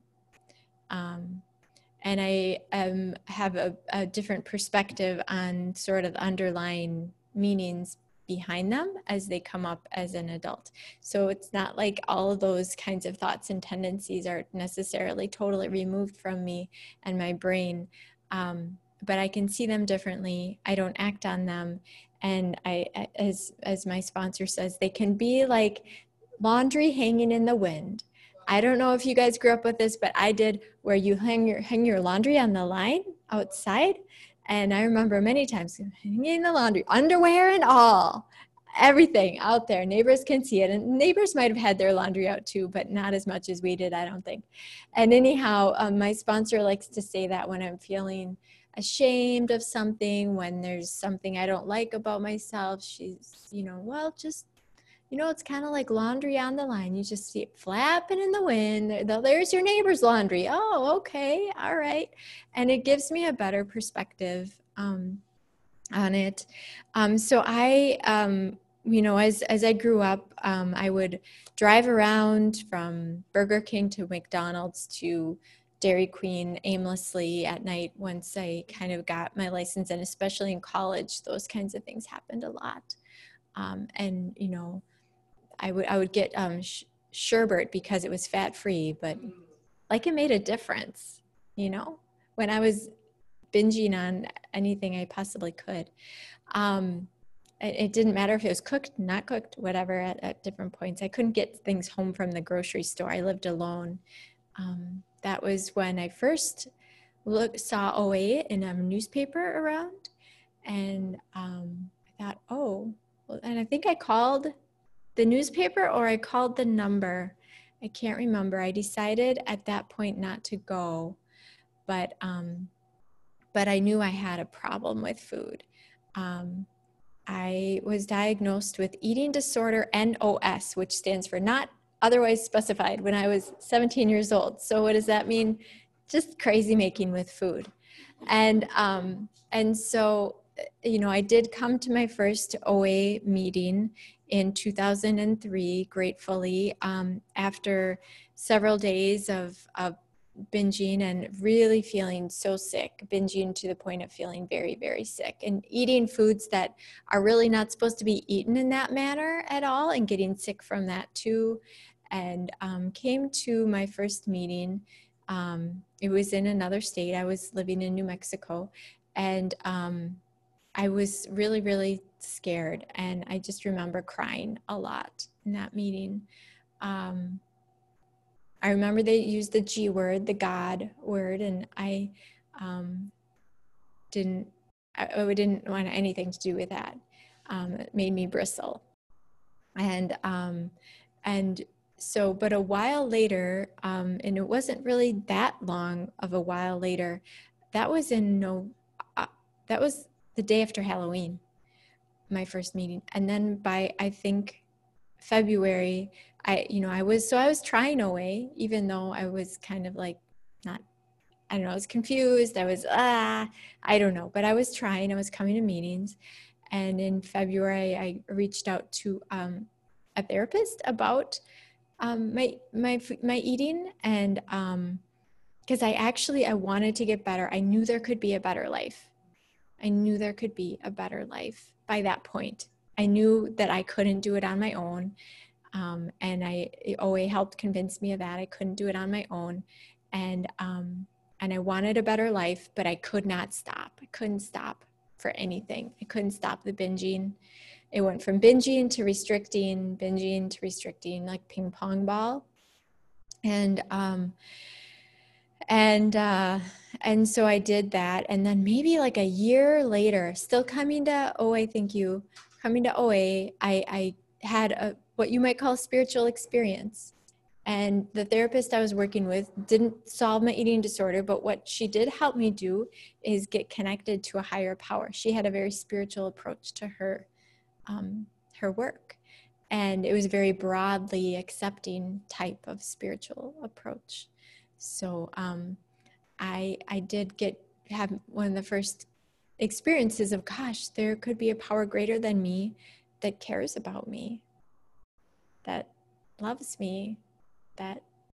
Um, and I um, have a, a different perspective on sort of underlying meanings behind them as they come up as an adult. So it's not like all of those kinds of thoughts and tendencies are necessarily totally removed from me and my brain, um, but I can see them differently. I don't act on them. And I, as, as my sponsor says, they can be like laundry hanging in the wind. I don't know if you guys grew up with this, but I did, where you hang your, hang your laundry on the line outside. And I remember many times hanging the laundry, underwear and all, everything out there. Neighbors can see it. And neighbors might have had their laundry out too, but not as much as we did, I don't think. And anyhow, um, my sponsor likes to say that when I'm feeling ashamed of something, when there's something I don't like about myself, she's, you know, well, just, you know, it's kind of like laundry on the line. You just see it flapping in the wind. There's your neighbor's laundry. Oh, okay. All right. And it gives me a better perspective um, on it. Um, so I, um, you know, as, as I grew up, um, I would drive around from Burger King to McDonald's to Dairy Queen aimlessly at night once I kind of got my license, and especially in college, those kinds of things happened a lot. Um, and, you know, I would I would get um, sh- sherbet because it was fat free, but like it made a difference, you know, when I was binging on anything I possibly could. Um, it, it didn't matter if it was cooked, not cooked, whatever, at, at different points. I couldn't get things home from the grocery store. I lived alone. Um, that was when I first look, saw O A in a newspaper around, and um, I thought, oh, well, and I think I called the newspaper or I called the number. I can't remember. I decided at that point not to go, but um, but I knew I had a problem with food. Um, I was diagnosed with eating disorder N O S, which stands for not otherwise specified, when I was seventeen years old. So what does that mean? Just crazy making with food. And, um, and so, you know, I did come to my first O A meeting in two thousand three, gratefully, um, after several days of, of binging and really feeling so sick, binging to the point of feeling very, very sick, and eating foods that are really not supposed to be eaten in that manner at all, and getting sick from that too. And um, came to my first meeting. Um, it was in another state. I was living in New Mexico, and um, I was really, really scared. And I just remember crying a lot in that meeting. Um, I remember they used the G word, the God word, and I um, didn't, I, I didn't want anything to do with that. Um, it made me bristle. And, um, and so, but a while later, um, and it wasn't really that long of a while later, that was in no, uh, that was the day after Halloween, my first meeting. And then by, I think, February, I, you know, I was, so I was trying O A, even though I was kind of like not, I don't know, I was confused. I was, ah, I don't know, but I was trying, I was coming to meetings. And in February, I reached out to um, a therapist about um, my, my, my eating. And um, because I actually, I wanted to get better. I knew there could be a better life. I knew there could be a better life by that point. I knew that I couldn't do it on my own. Um, and I, O A helped convince me of that. I couldn't do it on my own. And, um, and I wanted a better life, but I could not stop. I couldn't stop for anything. I couldn't stop the binging. It went from binging to restricting, binging to restricting, like ping pong ball. And, um, and, uh, and so I did that. And then maybe like a year later, still coming to O A, thank you, coming to O A, I, I had a, what you might call a spiritual experience. And the therapist I was working with didn't solve my eating disorder, but what she did help me do is get connected to a higher power. She had a very spiritual approach to her, um, her work. And it was a very broadly accepting type of spiritual approach. So um, I, I did get, have one of the first experiences of, gosh, there could be a power greater than me that cares about me, that loves me, that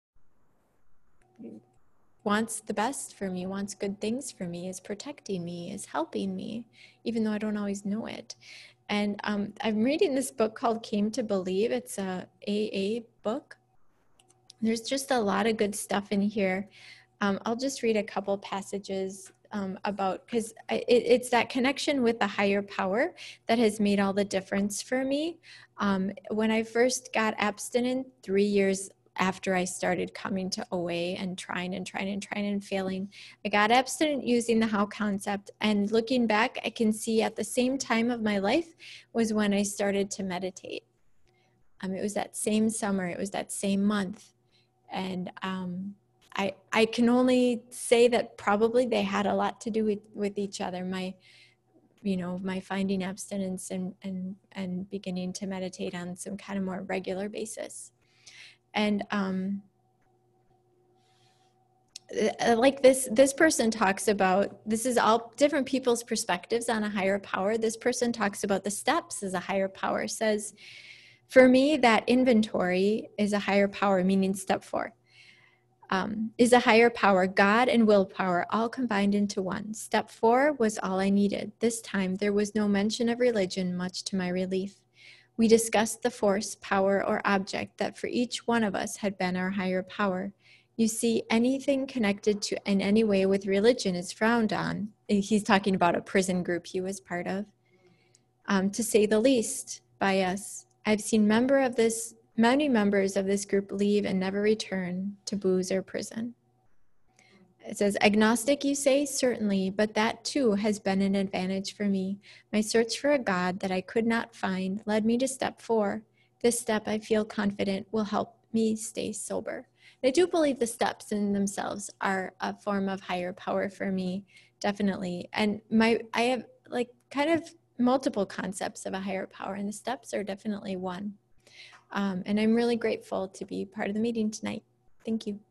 wants the best for me, wants good things for me, is protecting me, is helping me, even though I don't always know it. And um, I'm reading this book called Came to Believe. It's a A A book. There's just a lot of good stuff in here. Um, I'll just read a couple passages um, about, because it, it's that connection with the higher power that has made all the difference for me. Um, when I first got abstinent, three years after I started coming to O A and trying and trying and trying and failing, I got abstinent using the How concept. And looking back, I can see at the same time of my life was when I started to meditate. Um, it was that same summer, it was that same month. And um, I, I can only say that probably they had a lot to do with, with each other. My, you know, my finding abstinence and, and, and beginning to meditate on some kind of more regular basis. And um, like this, this person talks about, this is all different people's perspectives on a higher power. This person talks about the steps as a higher power, says, for me, that inventory is a higher power, meaning step four, um, is a higher power, God and willpower, all combined into one. Step four was all I needed. This time, there was no mention of religion, much to my relief. We discussed the force, power, or object that for each one of us had been our higher power. You see, anything connected to in any way with religion is frowned on. He's talking about a prison group he was part of, um, to say the least, by us. I've seen member of this, many members of this group leave and never return to booze or prison. It says, agnostic, you say? Certainly, but that too has been an advantage for me. My search for a God that I could not find led me to step four. This step, I feel confident, will help me stay sober. I do believe the steps in themselves are a form of higher power for me, definitely. And my, I have like kind of multiple concepts of a higher power, and the steps are definitely one. Um, and I'm really grateful to be part of the meeting tonight. Thank you.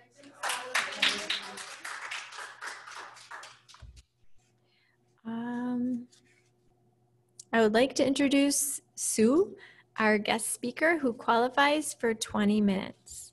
Um, I would like to introduce Sue, our guest speaker, who qualifies for twenty minutes.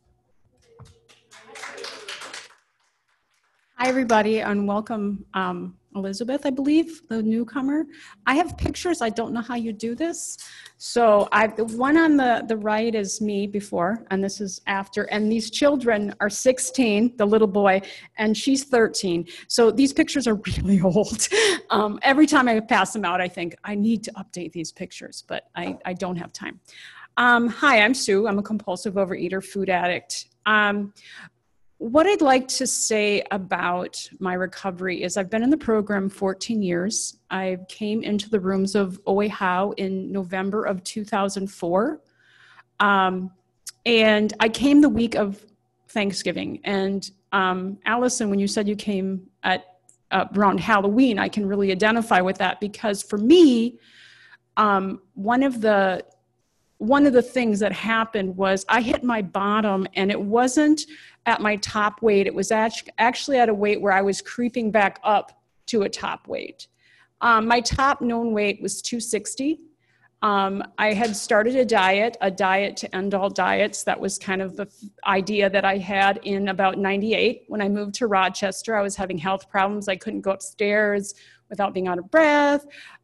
Hi, everybody, and welcome, um, Elizabeth, I believe, the newcomer. I have pictures. I don't know how you do this. So I, the one on the, the right is me before, and this is after. And these children are sixteen, the little boy, and she's thirteen. So these pictures are really old. Um, every time I pass them out, I think, I need to update these pictures, but I, I don't have time. Um, hi, I'm Sue. I'm a compulsive overeater, food addict. Um, What I'd like to say about my recovery is I've been in the program fourteen years. I came into the rooms of O A How in November of two thousand four. Um, and I came the week of Thanksgiving. And um, Allison, when you said you came at uh, around Halloween, I can really identify with that, because for me, um, one of the one of the things that happened was I hit my bottom, and it wasn't at my top weight. It was actually at a weight where I was creeping back up to a top weight. Um, my top known weight was two sixty. Um, I had started a diet, a diet to end all diets. That was kind of the idea that I had in about ninety-eight. When I moved to Rochester, I was having health problems. I couldn't go upstairs without being out of breath.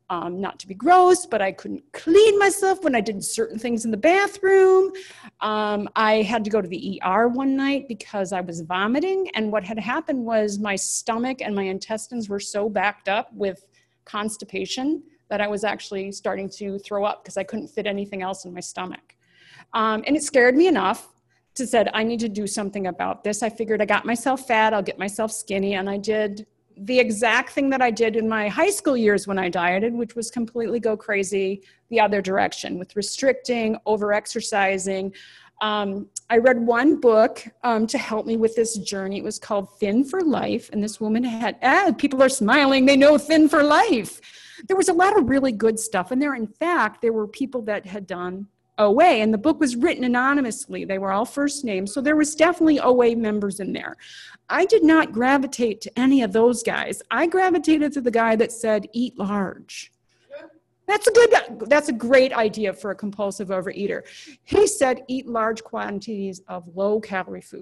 um, not to be gross, but I couldn't clean myself when I did certain things in the bathroom. Um, I had to go to the E R one night because I was vomiting. And what had happened was my stomach and my intestines were so backed up with constipation that I was actually starting to throw up because I couldn't fit anything else in my stomach. Um, and it scared me enough to said, I need to do something about this. I figured I got myself fat, I'll get myself skinny. And I did the exact thing that I did in my high school years when I dieted, which was completely go crazy the other direction with restricting, over-exercising. Um, I read one book um, to help me with this journey. It was called Thin for Life. And this woman had, ah, people are smiling, they know Thin for Life. There was a lot of really good stuff in there. In fact, there were people that had done O A, and the book was written anonymously. They were all first names, so there was definitely O A members in there. I did not gravitate to any of those guys. I gravitated to the guy that said, eat large. That's a good, that's a great idea for a compulsive overeater. He said, eat large quantities of low-calorie food.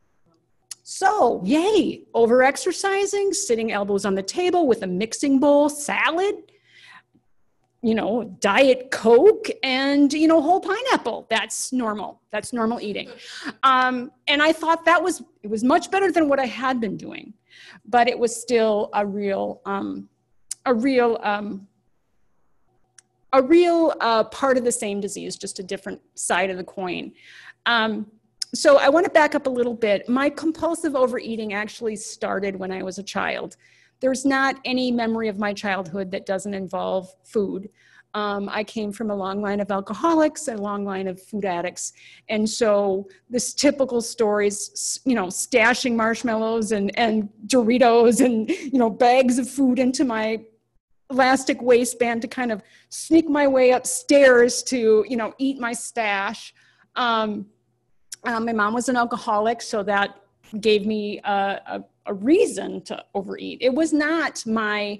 So, yay, over-exercising, sitting elbows on the table with a mixing bowl, salad, you know, Diet Coke and, you know, whole pineapple. That's normal. That's normal eating. Um, and I thought that was, it was much better than what I had been doing, but it was still a real, um, a real, um, a real uh, part of the same disease, just a different side of the coin. Um, so I want to back up a little bit. My compulsive overeating actually started when I was a child. There's not any memory of my childhood that doesn't involve food. Um, I came from a long line of alcoholics and a long line of food addicts. And so this typical stories, you know, stashing marshmallows and, and Doritos and, you know, bags of food into my elastic waistband to kind of sneak my way upstairs to, you know, eat my stash. Um, um, my mom was an alcoholic, so that gave me a, a a reason to overeat. It was not my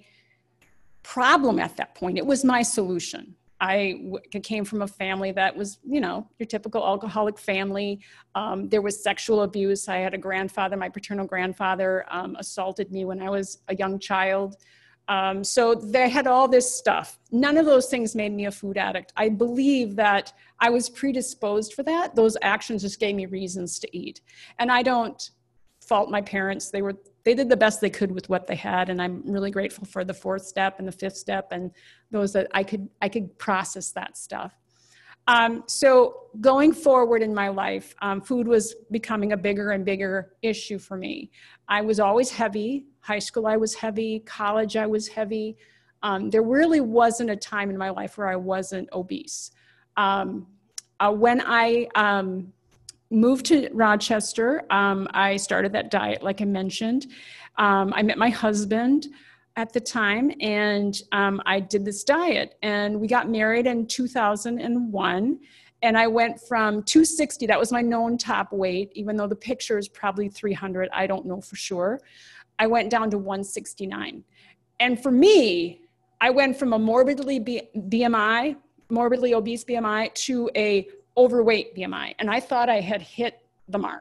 problem at that point. It was my solution. I w- came from a family that was, you know, your typical alcoholic family. Um, there was sexual abuse. I had a grandfather, my paternal grandfather, um, assaulted me when I was a young child. Um, so they had all this stuff. None of those things made me a food addict. I believe that I was predisposed for that. Those actions just gave me reasons to eat. And I don't fault my parents. They were, they did the best they could with what they had. And I'm really grateful for the fourth step and the fifth step and those that I could, I could process that stuff. Um, so going forward in my life, um, food was becoming a bigger and bigger issue for me. I was always heavy. High school, I was heavy. College, I was heavy. Um, there really wasn't a time in my life where I wasn't obese. Um, uh, when I, um, moved to Rochester, um, I started that diet, like I mentioned. Um, I met my husband at the time, and um, I did this diet. And we got married in two thousand one, and I went from two sixty, that was my known top weight, even though the picture is probably three hundred, I don't know for sure. I went down to one sixty-nine. And for me, I went from a morbidly B- BMI, morbidly obese B M I, to a overweight B M I, and I thought I had hit the mark.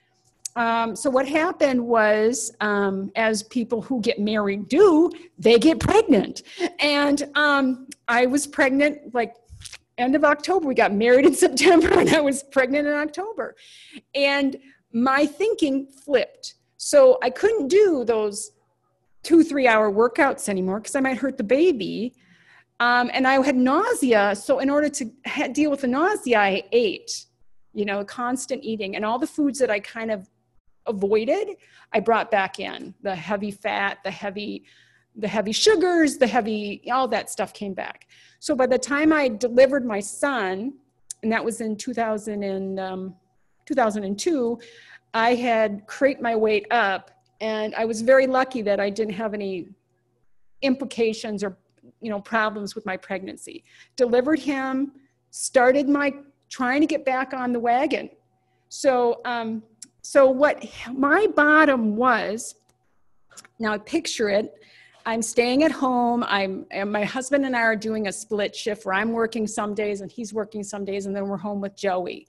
Um, so what happened was, um, as people who get married do, they get pregnant. And um, I was pregnant like end of October. We got married in September, and I was pregnant in October. And my thinking flipped. So I couldn't do those two, three hour workouts anymore because I might hurt the baby. Um, and I had nausea. So in order to ha- deal with the nausea, I ate, you know, constant eating, and all the foods that I kind of avoided, I brought back in. The heavy fat, the heavy, the heavy sugars, the heavy, all that stuff came back. So by the time I delivered my son, and that was in two thousand and, um, two thousand two, I had cranked my weight up, and I was very lucky that I didn't have any implications or you know, problems with my pregnancy. Delivered him, started my trying to get back on the wagon. So, um, so what my bottom was, now picture it, I'm staying at home. I'm, and my husband and I are doing a split shift where I'm working some days and he's working some days, and then we're home with Joey.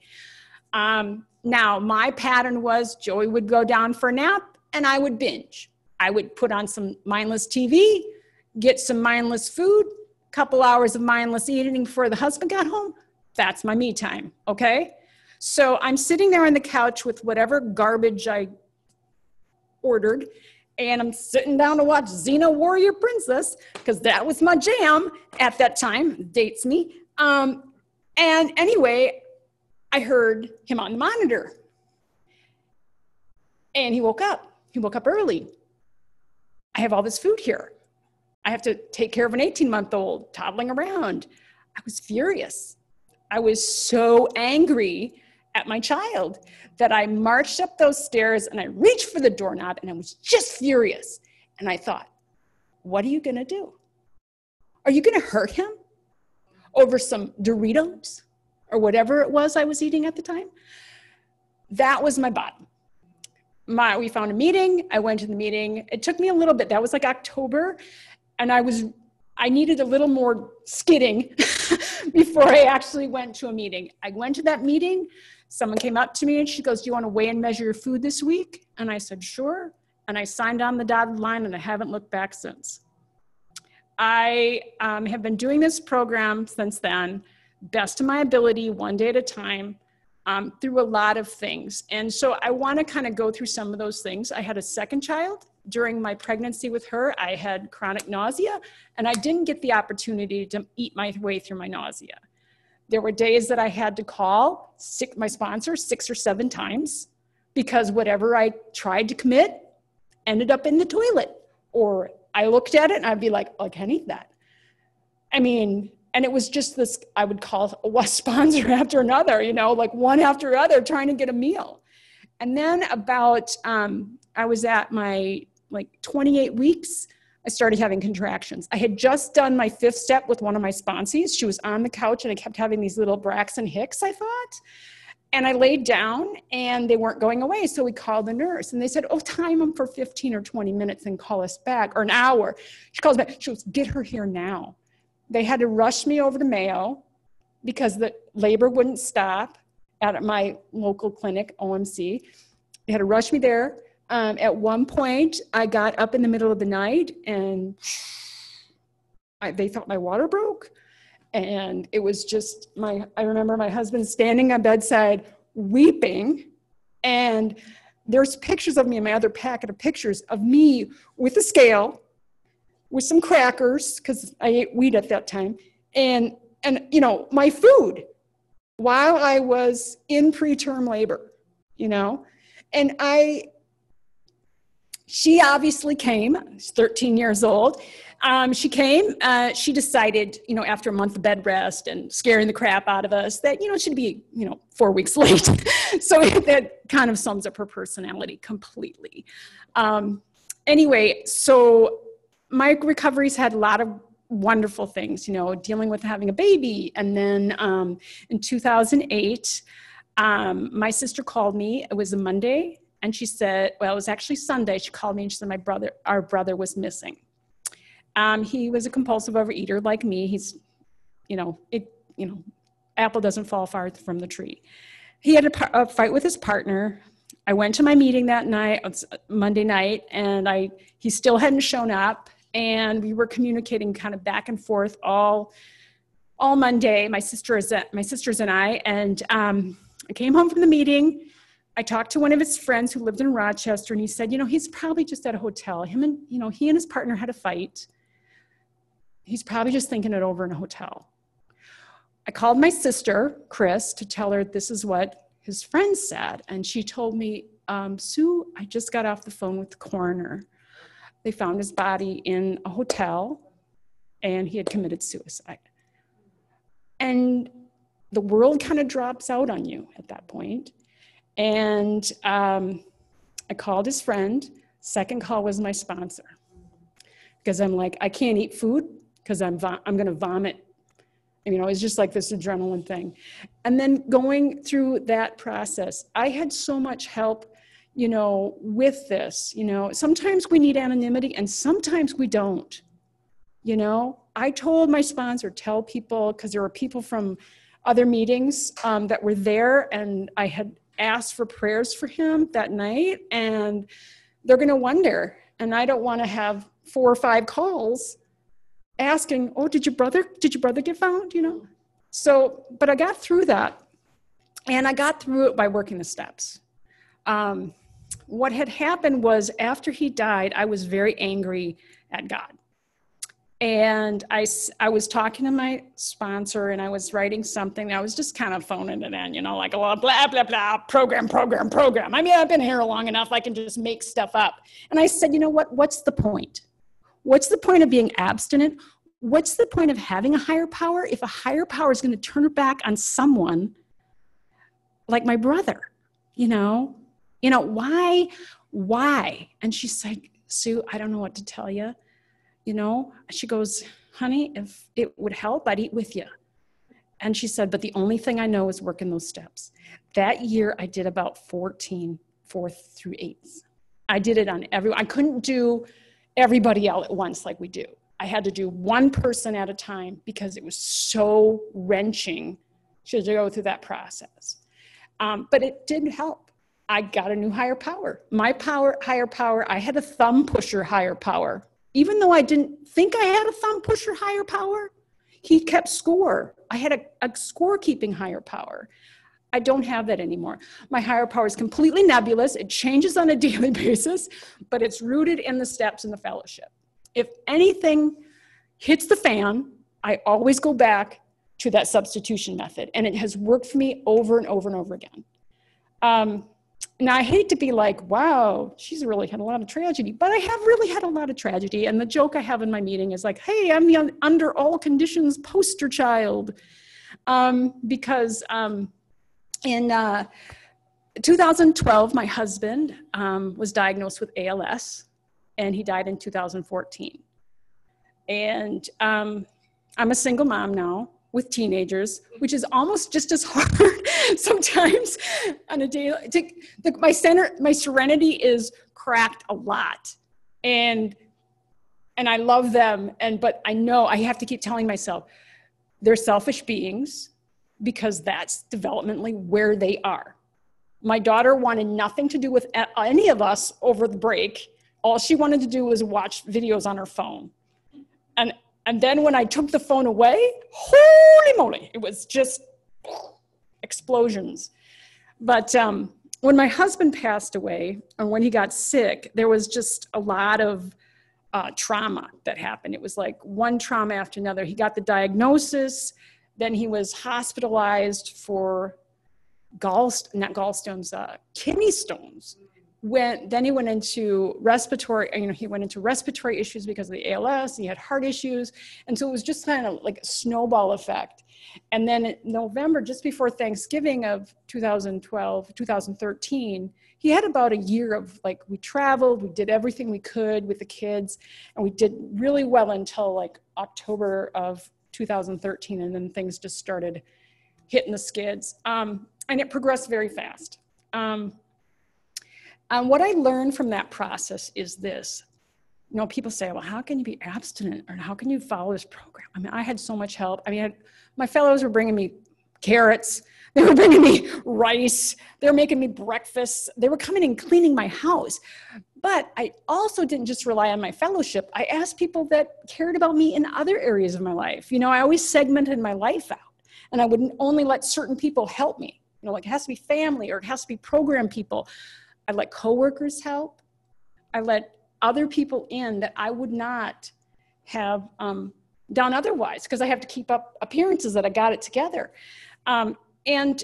Um, now my pattern was Joey would go down for a nap and I would binge. I would put on some mindless T V, get some mindless food, couple hours of mindless eating before the husband got home, that's my me time, okay? So I'm sitting there on the couch with whatever garbage I ordered, and I'm sitting down to watch Xena Warrior Princess, because that was my jam at that time, dates me. Um, and anyway, I heard him on the monitor. And he woke up. He woke up early. I have all this food here. I have to take care of an eighteen-month-old toddling around. I was furious. I was so angry at my child that I marched up those stairs and I reached for the doorknob and I was just furious. And I thought, what are you gonna do? Are you gonna hurt him over some Doritos or whatever it was I was eating at the time? That was my bottom. My, we found a meeting. I went to the meeting. It took me a little bit. That was like October. And I was, I needed a little more skidding before I actually went to a meeting. I went to that meeting. Someone came up to me and she goes, do you want to weigh and measure your food this week? And I said, sure. And I signed on the dotted line and I haven't looked back since. I um, have been doing this program since then, best of my ability, one day at a time. Um, through a lot of things. And so I want to kind of go through some of those things. I had a second child. During my pregnancy with her, I had chronic nausea, and I didn't get the opportunity to eat my way through my nausea. There were days that I had to call sick, my sponsor six or seven times because whatever I tried to commit ended up in the toilet. Or I looked at it and I'd be like, oh, I can't eat that. I mean, and it was just this, I would call one sponsor after another, you know, like one after another trying to get a meal. And then about, um, I was at my like twenty-eight weeks, I started having contractions. I had just done my fifth step with one of my sponsees. She was on the couch and I kept having these little Braxton Hicks, I thought. And I laid down and they weren't going away. So we called the nurse and they said, oh, time them for fifteen or twenty minutes and call us back, or an hour. She calls back, she goes, get her here now. They had to rush me over to Mayo because the labor wouldn't stop at my local clinic, O M C. They had to rush me there. Um, at one point, I got up in the middle of the night and I, they thought my water broke. And it was just my, I remember my husband standing on bedside weeping. And there's pictures of me in my other packet of pictures of me with a scale, with some crackers, because I ate wheat at that time, and, and, you know, my food while I was in preterm labor, you know? And I, she obviously came, she's thirteen years old. Um, she came, uh, she decided, you know, after a month of bed rest and scaring the crap out of us that, you know, she'd be, you know, four weeks late. So that kind of sums up her personality completely. Um, anyway, so my recovery's had a lot of wonderful things, you know, dealing with having a baby. And then um, in two thousand eight, um, my sister called me. It was a Monday. And she said, well, it was actually Sunday. She called me and she said, my brother, our brother was missing. Um, he was a compulsive overeater like me. He's, you know, it, you know, apple doesn't fall far from the tree. He had a, a fight with his partner. I went to my meeting that night, Monday night, and I, he still hadn't shown up. And we were communicating kind of back and forth all, all Monday, my sister is, my sisters and I. And um, I came home from the meeting. I talked to one of his friends who lived in Rochester, and he said, you know, he's probably just at a hotel. Him and, you know, he and his partner had a fight. He's probably just thinking it over in a hotel. I called my sister, Chris, to tell her this is what his friend said. And she told me, um, Sue, I just got off the phone with the coroner. They found his body in a hotel, and he had committed suicide. And the world kind of drops out on you at that point. And um, I called his friend. Second call was my sponsor. Because I'm like, I can't eat food because I'm, vo- I'm going to vomit. You know, it's just like this adrenaline thing. And then going through that process, I had so much help, you know, with this. You know, sometimes we need anonymity and sometimes we don't. You know, I told my sponsor, tell people, because there were people from other meetings um, that were there, and I had asked for prayers for him that night, and they're going to wonder. And I don't want to have four or five calls asking, oh, did your brother, did your brother get found, you know? So, but I got through that, and I got through it by working the steps. Um, what had happened was after he died, I was very angry at God. And I, I was talking to my sponsor, and I was writing something. I was just kind of phoning it in, you know, like, oh, blah, blah, blah, program, program, program. I mean, I've been here long enough. I can just make stuff up. And I said, you know what? What's the point? What's the point of being abstinent? What's the point of having a higher power if a higher power is going to turn it back on someone like my brother? You know, you know, why, why? And she's like, Sue, I don't know what to tell you. You know, she goes, honey, if it would help, I'd eat with you. And she said, but the only thing I know is working those steps. That year, I did about fourteen fourth through eighths. I did it on every, I couldn't do everybody all at once like we do. I had to do one person at a time because it was so wrenching to go through that process. Um, but it did help. I got a new higher power. My power, higher power, I had a thumb pusher higher power. Even though I didn't think I had a thumb pusher higher power, he kept score. I had a, a score-keeping higher power. I don't have that anymore. My higher power is completely nebulous. It changes on a daily basis, but it's rooted in the steps in the fellowship. If anything hits the fan, I always go back to that substitution method, and it has worked for me over and over and over again. Um, Now, I hate to be like, wow, she's really had a lot of tragedy, but I have really had a lot of tragedy. And the joke I have in my meeting is like, hey, I'm the un- under all conditions poster child. Um, because um, in uh, two thousand twelve, my husband um, was diagnosed with A L S, and he died in two thousand fourteen. And um, I'm a single mom now with teenagers, which is almost just as hard sometimes on a day. To, the, my center, my serenity is cracked a lot, and and I love them. And but I know I have to keep telling myself they're selfish beings because that's developmentally where they are. My daughter wanted nothing to do with any of us over the break. All she wanted to do was watch videos on her phone, and. And then when I took the phone away, holy moly, it was just explosions. But um, when my husband passed away, and when he got sick, there was just a lot of uh, trauma that happened. It was like one trauma after another. He got the diagnosis, then he was hospitalized for gall, not gallstones, uh, kidney stones. When, then he went into respiratory, you know, he went into respiratory issues because of the A L S, he had heart issues. And so it was just kind of like a snowball effect. And then in November, just before Thanksgiving of two thousand twelve, two thousand thirteen, he had about a year of like, we traveled, we did everything we could with the kids, and we did really well until like October of two thousand thirteen. And then things just started hitting the skids. Um, and it progressed very fast. Um, Um, what I learned from that process is this. You know, people say, well, how can you be abstinent, or how can you follow this program? I mean, I had so much help. I mean, I had, my fellows were bringing me carrots. They were bringing me rice. They were making me breakfast. They were coming and cleaning my house. But I also didn't just rely on my fellowship. I asked people that cared about me in other areas of my life. You know, I always segmented my life out, and I would only let certain people help me. You know, like it has to be family, or it has to be program people. I let coworkers help. I let other people in that I would not have um, done otherwise, because I have to keep up appearances that I got it together. Um, and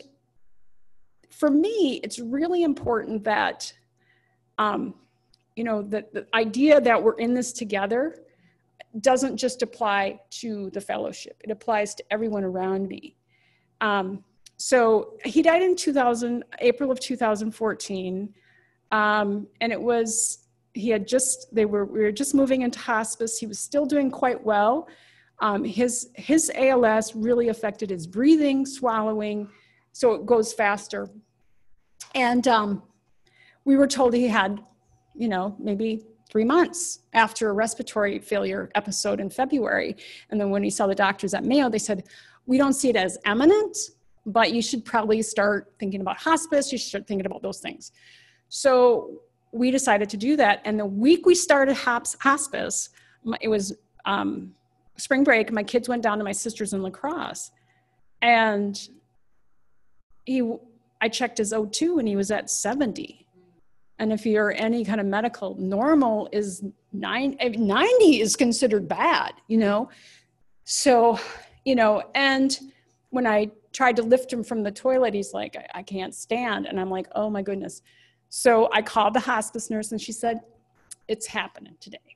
for me, it's really important that, um, you know, that the idea that we're in this together doesn't just apply to the fellowship. It applies to everyone around me. Um, so he died in two thousand, April of two thousand fourteen. Um, and it was, he had just, they were, we were just moving into hospice. He was still doing quite well. Um, his, his A L S really affected his breathing, swallowing, so it goes faster. And um, we were told he had, you know, maybe three months after a respiratory failure episode in February. And then when he saw the doctors at Mayo, they said, we don't see it as imminent, but you should probably start thinking about hospice. You should start thinking about those things. So we decided to do that. And the week we started hospice, it was um, spring break, my kids went down to my sister's in La Crosse, and he, I checked his O two and he was at seventy. And if you're any kind of medical, normal is nine, ninety is considered bad, you know? So, you know, and when I tried to lift him from the toilet, he's like, I, I can't stand. And I'm like, oh my goodness. So I called the hospice nurse and she said, it's happening today.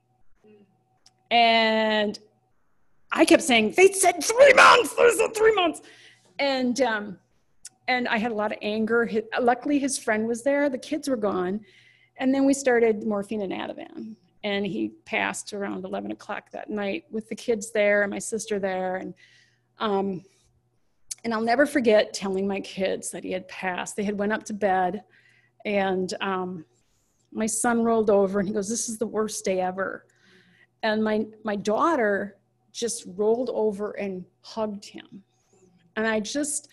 And I kept saying, they said three months, they said three months. And, um, and I had a lot of anger. His, luckily his friend was there, the kids were gone. And then we started morphine and Ativan. And he passed around eleven o'clock that night with the kids there and my sister there. And, um, and I'll never forget telling my kids that he had passed. They had went up to bed, and um, my son rolled over and he goes, this is the worst day ever. And my, my daughter just rolled over and hugged him. And I just,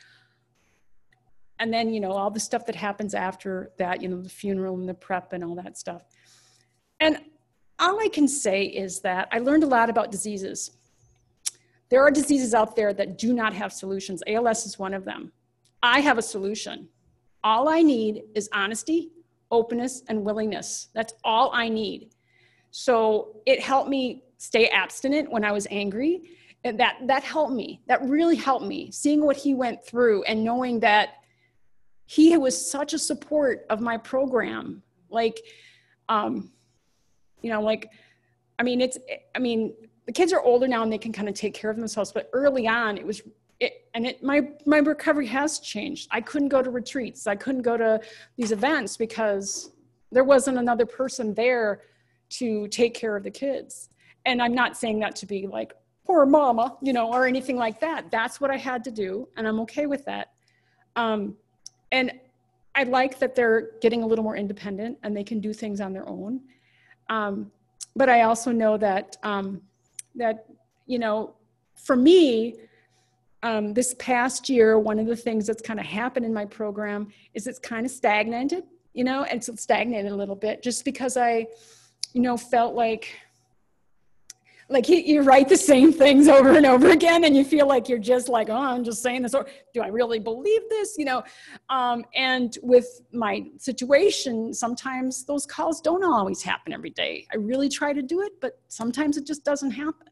and then, you know, all the stuff that happens after that, you know, the funeral and the prep and all that stuff. And all I can say is that I learned a lot about diseases. There are diseases out there that do not have solutions. A L S is one of them. I have a solution. All I need is honesty, openness, and willingness. That's all I need. So it helped me stay abstinent when I was angry. And that, that helped me. That really helped me, seeing what he went through and knowing that he was such a support of my program. Like, um, you know, like, I mean, it's, I mean, the kids are older now and they can kind of take care of themselves, but early on it was, it, and it, my, my recovery has changed. I couldn't go to retreats. I couldn't go to these events because there wasn't another person there to take care of the kids. And I'm not saying that to be like, poor mama, you know, or anything like that. That's what I had to do. And I'm okay with that. Um, and I like that they're getting a little more independent and they can do things on their own. Um, but I also know that, um, that, you know, for me, um, this past year, one of the things that's kind of happened in my program is it's kind of stagnated, you know, and so it's stagnated a little bit just because I, you know, felt like, like you, you write the same things over and over again and you feel like you're just like, oh, I'm just saying this, or do I really believe this, you know? Um, and with my situation, sometimes those calls don't always happen every day. I really try to do it, but sometimes it just doesn't happen.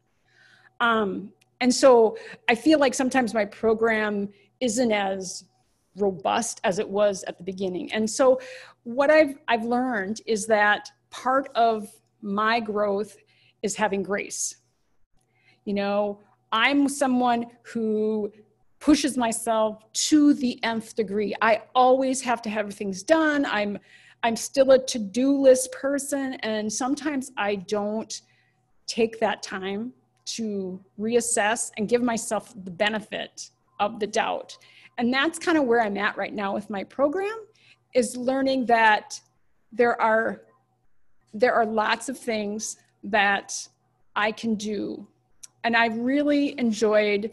Um, and so I feel like sometimes my program isn't as robust as it was at the beginning. And so what I've, I've learned is that part of my growth is having grace. You know, I'm someone who pushes myself to the nth degree. I always have to have things done. I'm, I'm still a to-do list person. And sometimes I don't take that time to reassess and give myself the benefit of the doubt. And that's kind of where I'm at right now with my program, is learning that there are, there are lots of things that I can do. And I've really enjoyed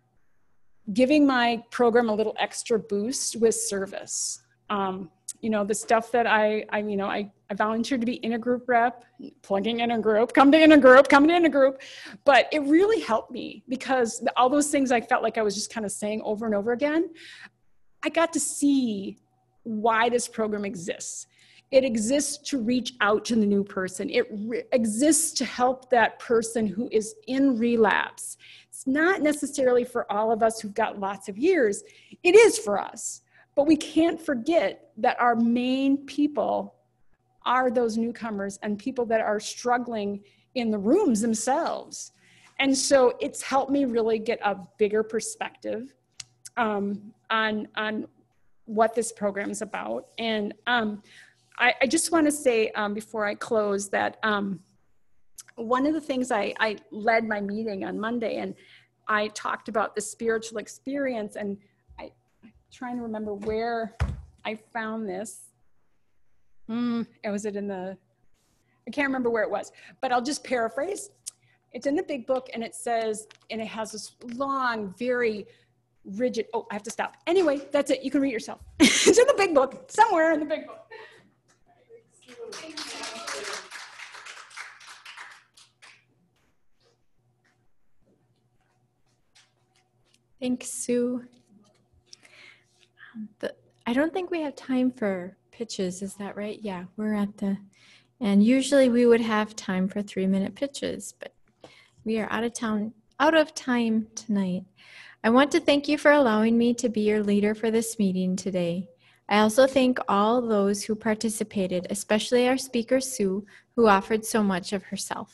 giving my program a little extra boost with service. Um, you know, the stuff that I, I you know, I, I volunteered to be in a group rep, plugging in a group, come to in a group, come to in a group. But it really helped me because all those things I felt like I was just kind of saying over and over again, I got to see why this program exists. It exists to reach out to the new person. It re- exists to help that person who is in relapse. It's not necessarily for all of us who've got lots of years. It is for us, but we can't forget that our main people are those newcomers and people that are struggling in the rooms themselves. And so it's helped me really get a bigger perspective um, on, on what this program is about. And um, I, I just want to say um, before I close that um, one of the things I, I led my meeting on Monday, and I talked about the spiritual experience, and I, I'm trying to remember where I found this. Mm, was it in the, I can't remember where it was, but I'll just paraphrase. It's in the big book, and it says, and it has this long, very rigid, oh, I have to stop. Anyway, that's it. You can read it yourself. It's in the big book, somewhere in the big book. Thanks, Sue. Um, the, I don't think we have time for pitches. Is that right? Yeah, we're at the, and usually we would have time for three minute pitches, but we are out of town, out of time tonight. I want to thank you for allowing me to be your leader for this meeting today. I also thank all those who participated, especially our speaker, Sue, who offered so much of herself.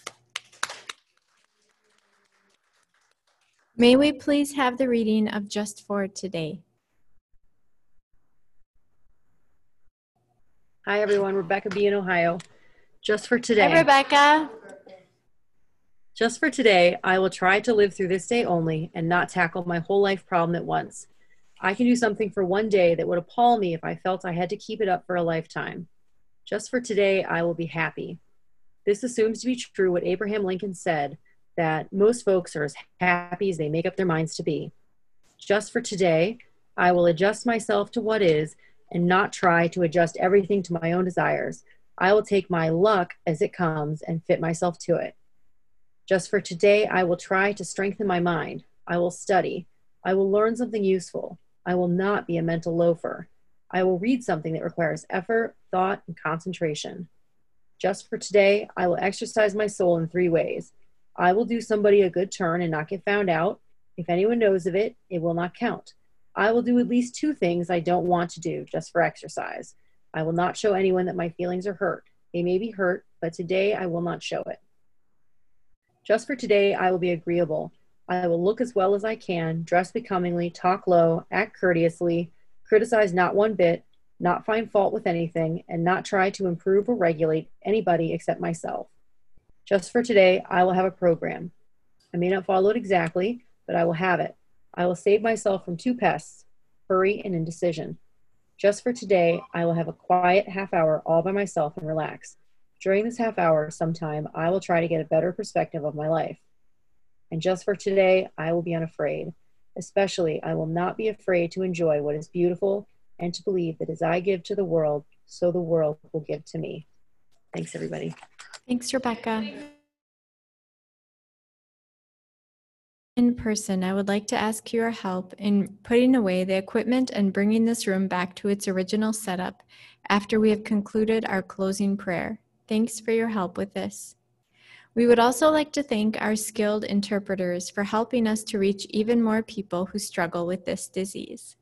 May we please have the reading of Just for Today. Hi, everyone. Rebecca B. in Ohio. Just for today. Hi, Rebecca. Just for today, I will try to live through this day only and not tackle my whole life problem at once. I can do something for one day that would appall me if I felt I had to keep it up for a lifetime. Just for today, I will be happy. This assumes to be true what Abraham Lincoln said, that most folks are as happy as they make up their minds to be. Just for today, I will adjust myself to what is and not try to adjust everything to my own desires. I will take my luck as it comes and fit myself to it. Just for today, I will try to strengthen my mind. I will study. I will learn something useful. I will not be a mental loafer. I will read something that requires effort, thought, and concentration. Just for today, I will exercise my soul in three ways. I will do somebody a good turn and not get found out. If anyone knows of it, it will not count. I will do at least two things I don't want to do just for exercise. I will not show anyone that my feelings are hurt. They may be hurt, but today I will not show it. Just for today, I will be agreeable. I will look as well as I can, dress becomingly, talk low, act courteously, criticize not one bit, not find fault with anything, and not try to improve or regulate anybody except myself. Just for today, I will have a program. I may not follow it exactly, but I will have it. I will save myself from two pests, hurry and indecision. Just for today, I will have a quiet half hour all by myself and relax. During this half hour, sometime, I will try to get a better perspective of my life. And just for today, I will be unafraid. Especially, I will not be afraid to enjoy what is beautiful and to believe that as I give to the world, so the world will give to me. Thanks, everybody. Thanks, Rebecca. In person, I would like to ask your help in putting away the equipment and bringing this room back to its original setup after we have concluded our closing prayer. Thanks for your help with this. We would also like to thank our skilled interpreters for helping us to reach even more people who struggle with this disease.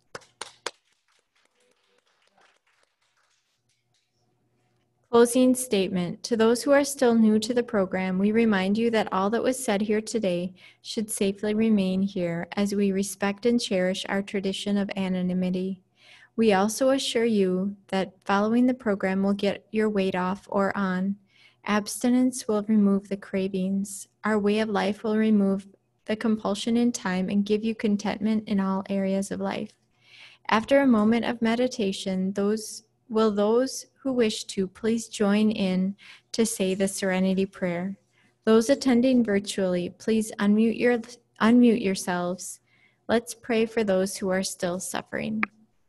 Closing statement. To those who are still new to the program, we remind you that all that was said here today should safely remain here as we respect and cherish our tradition of anonymity. We also assure you that following the program will get your weight off or on. Abstinence will remove the cravings. Our way of life will remove the compulsion in time and give you contentment in all areas of life. After a moment of meditation, those will those who wish to please join in to say the Serenity Prayer. Those attending virtually, please unmute your unmute yourselves. Let's pray for those who are still suffering.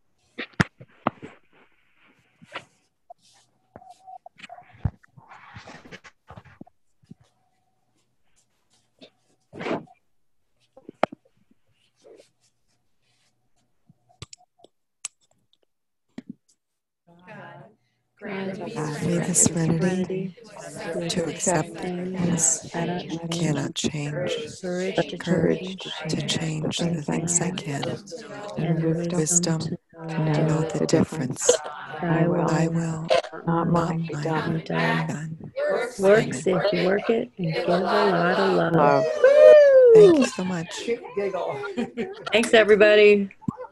Grant me the serenity to accept things I cannot change, the courage to change the things I can, and wisdom to know the difference. I will not mind be done. done. Works if you work it and give a lot of love. love. Thank you so much. Thanks, everybody.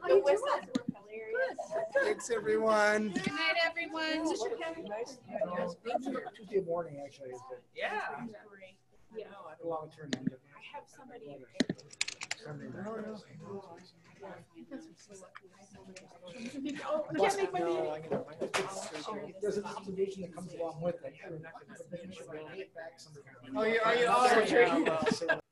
Thanks, everyone. Good night, everyone. Tuesday morning, actually. Yeah. Yeah. Long term. I have somebody. Oh, you can't make my meeting. There's an obligation that comes along with it. Oh, you are you? Oh,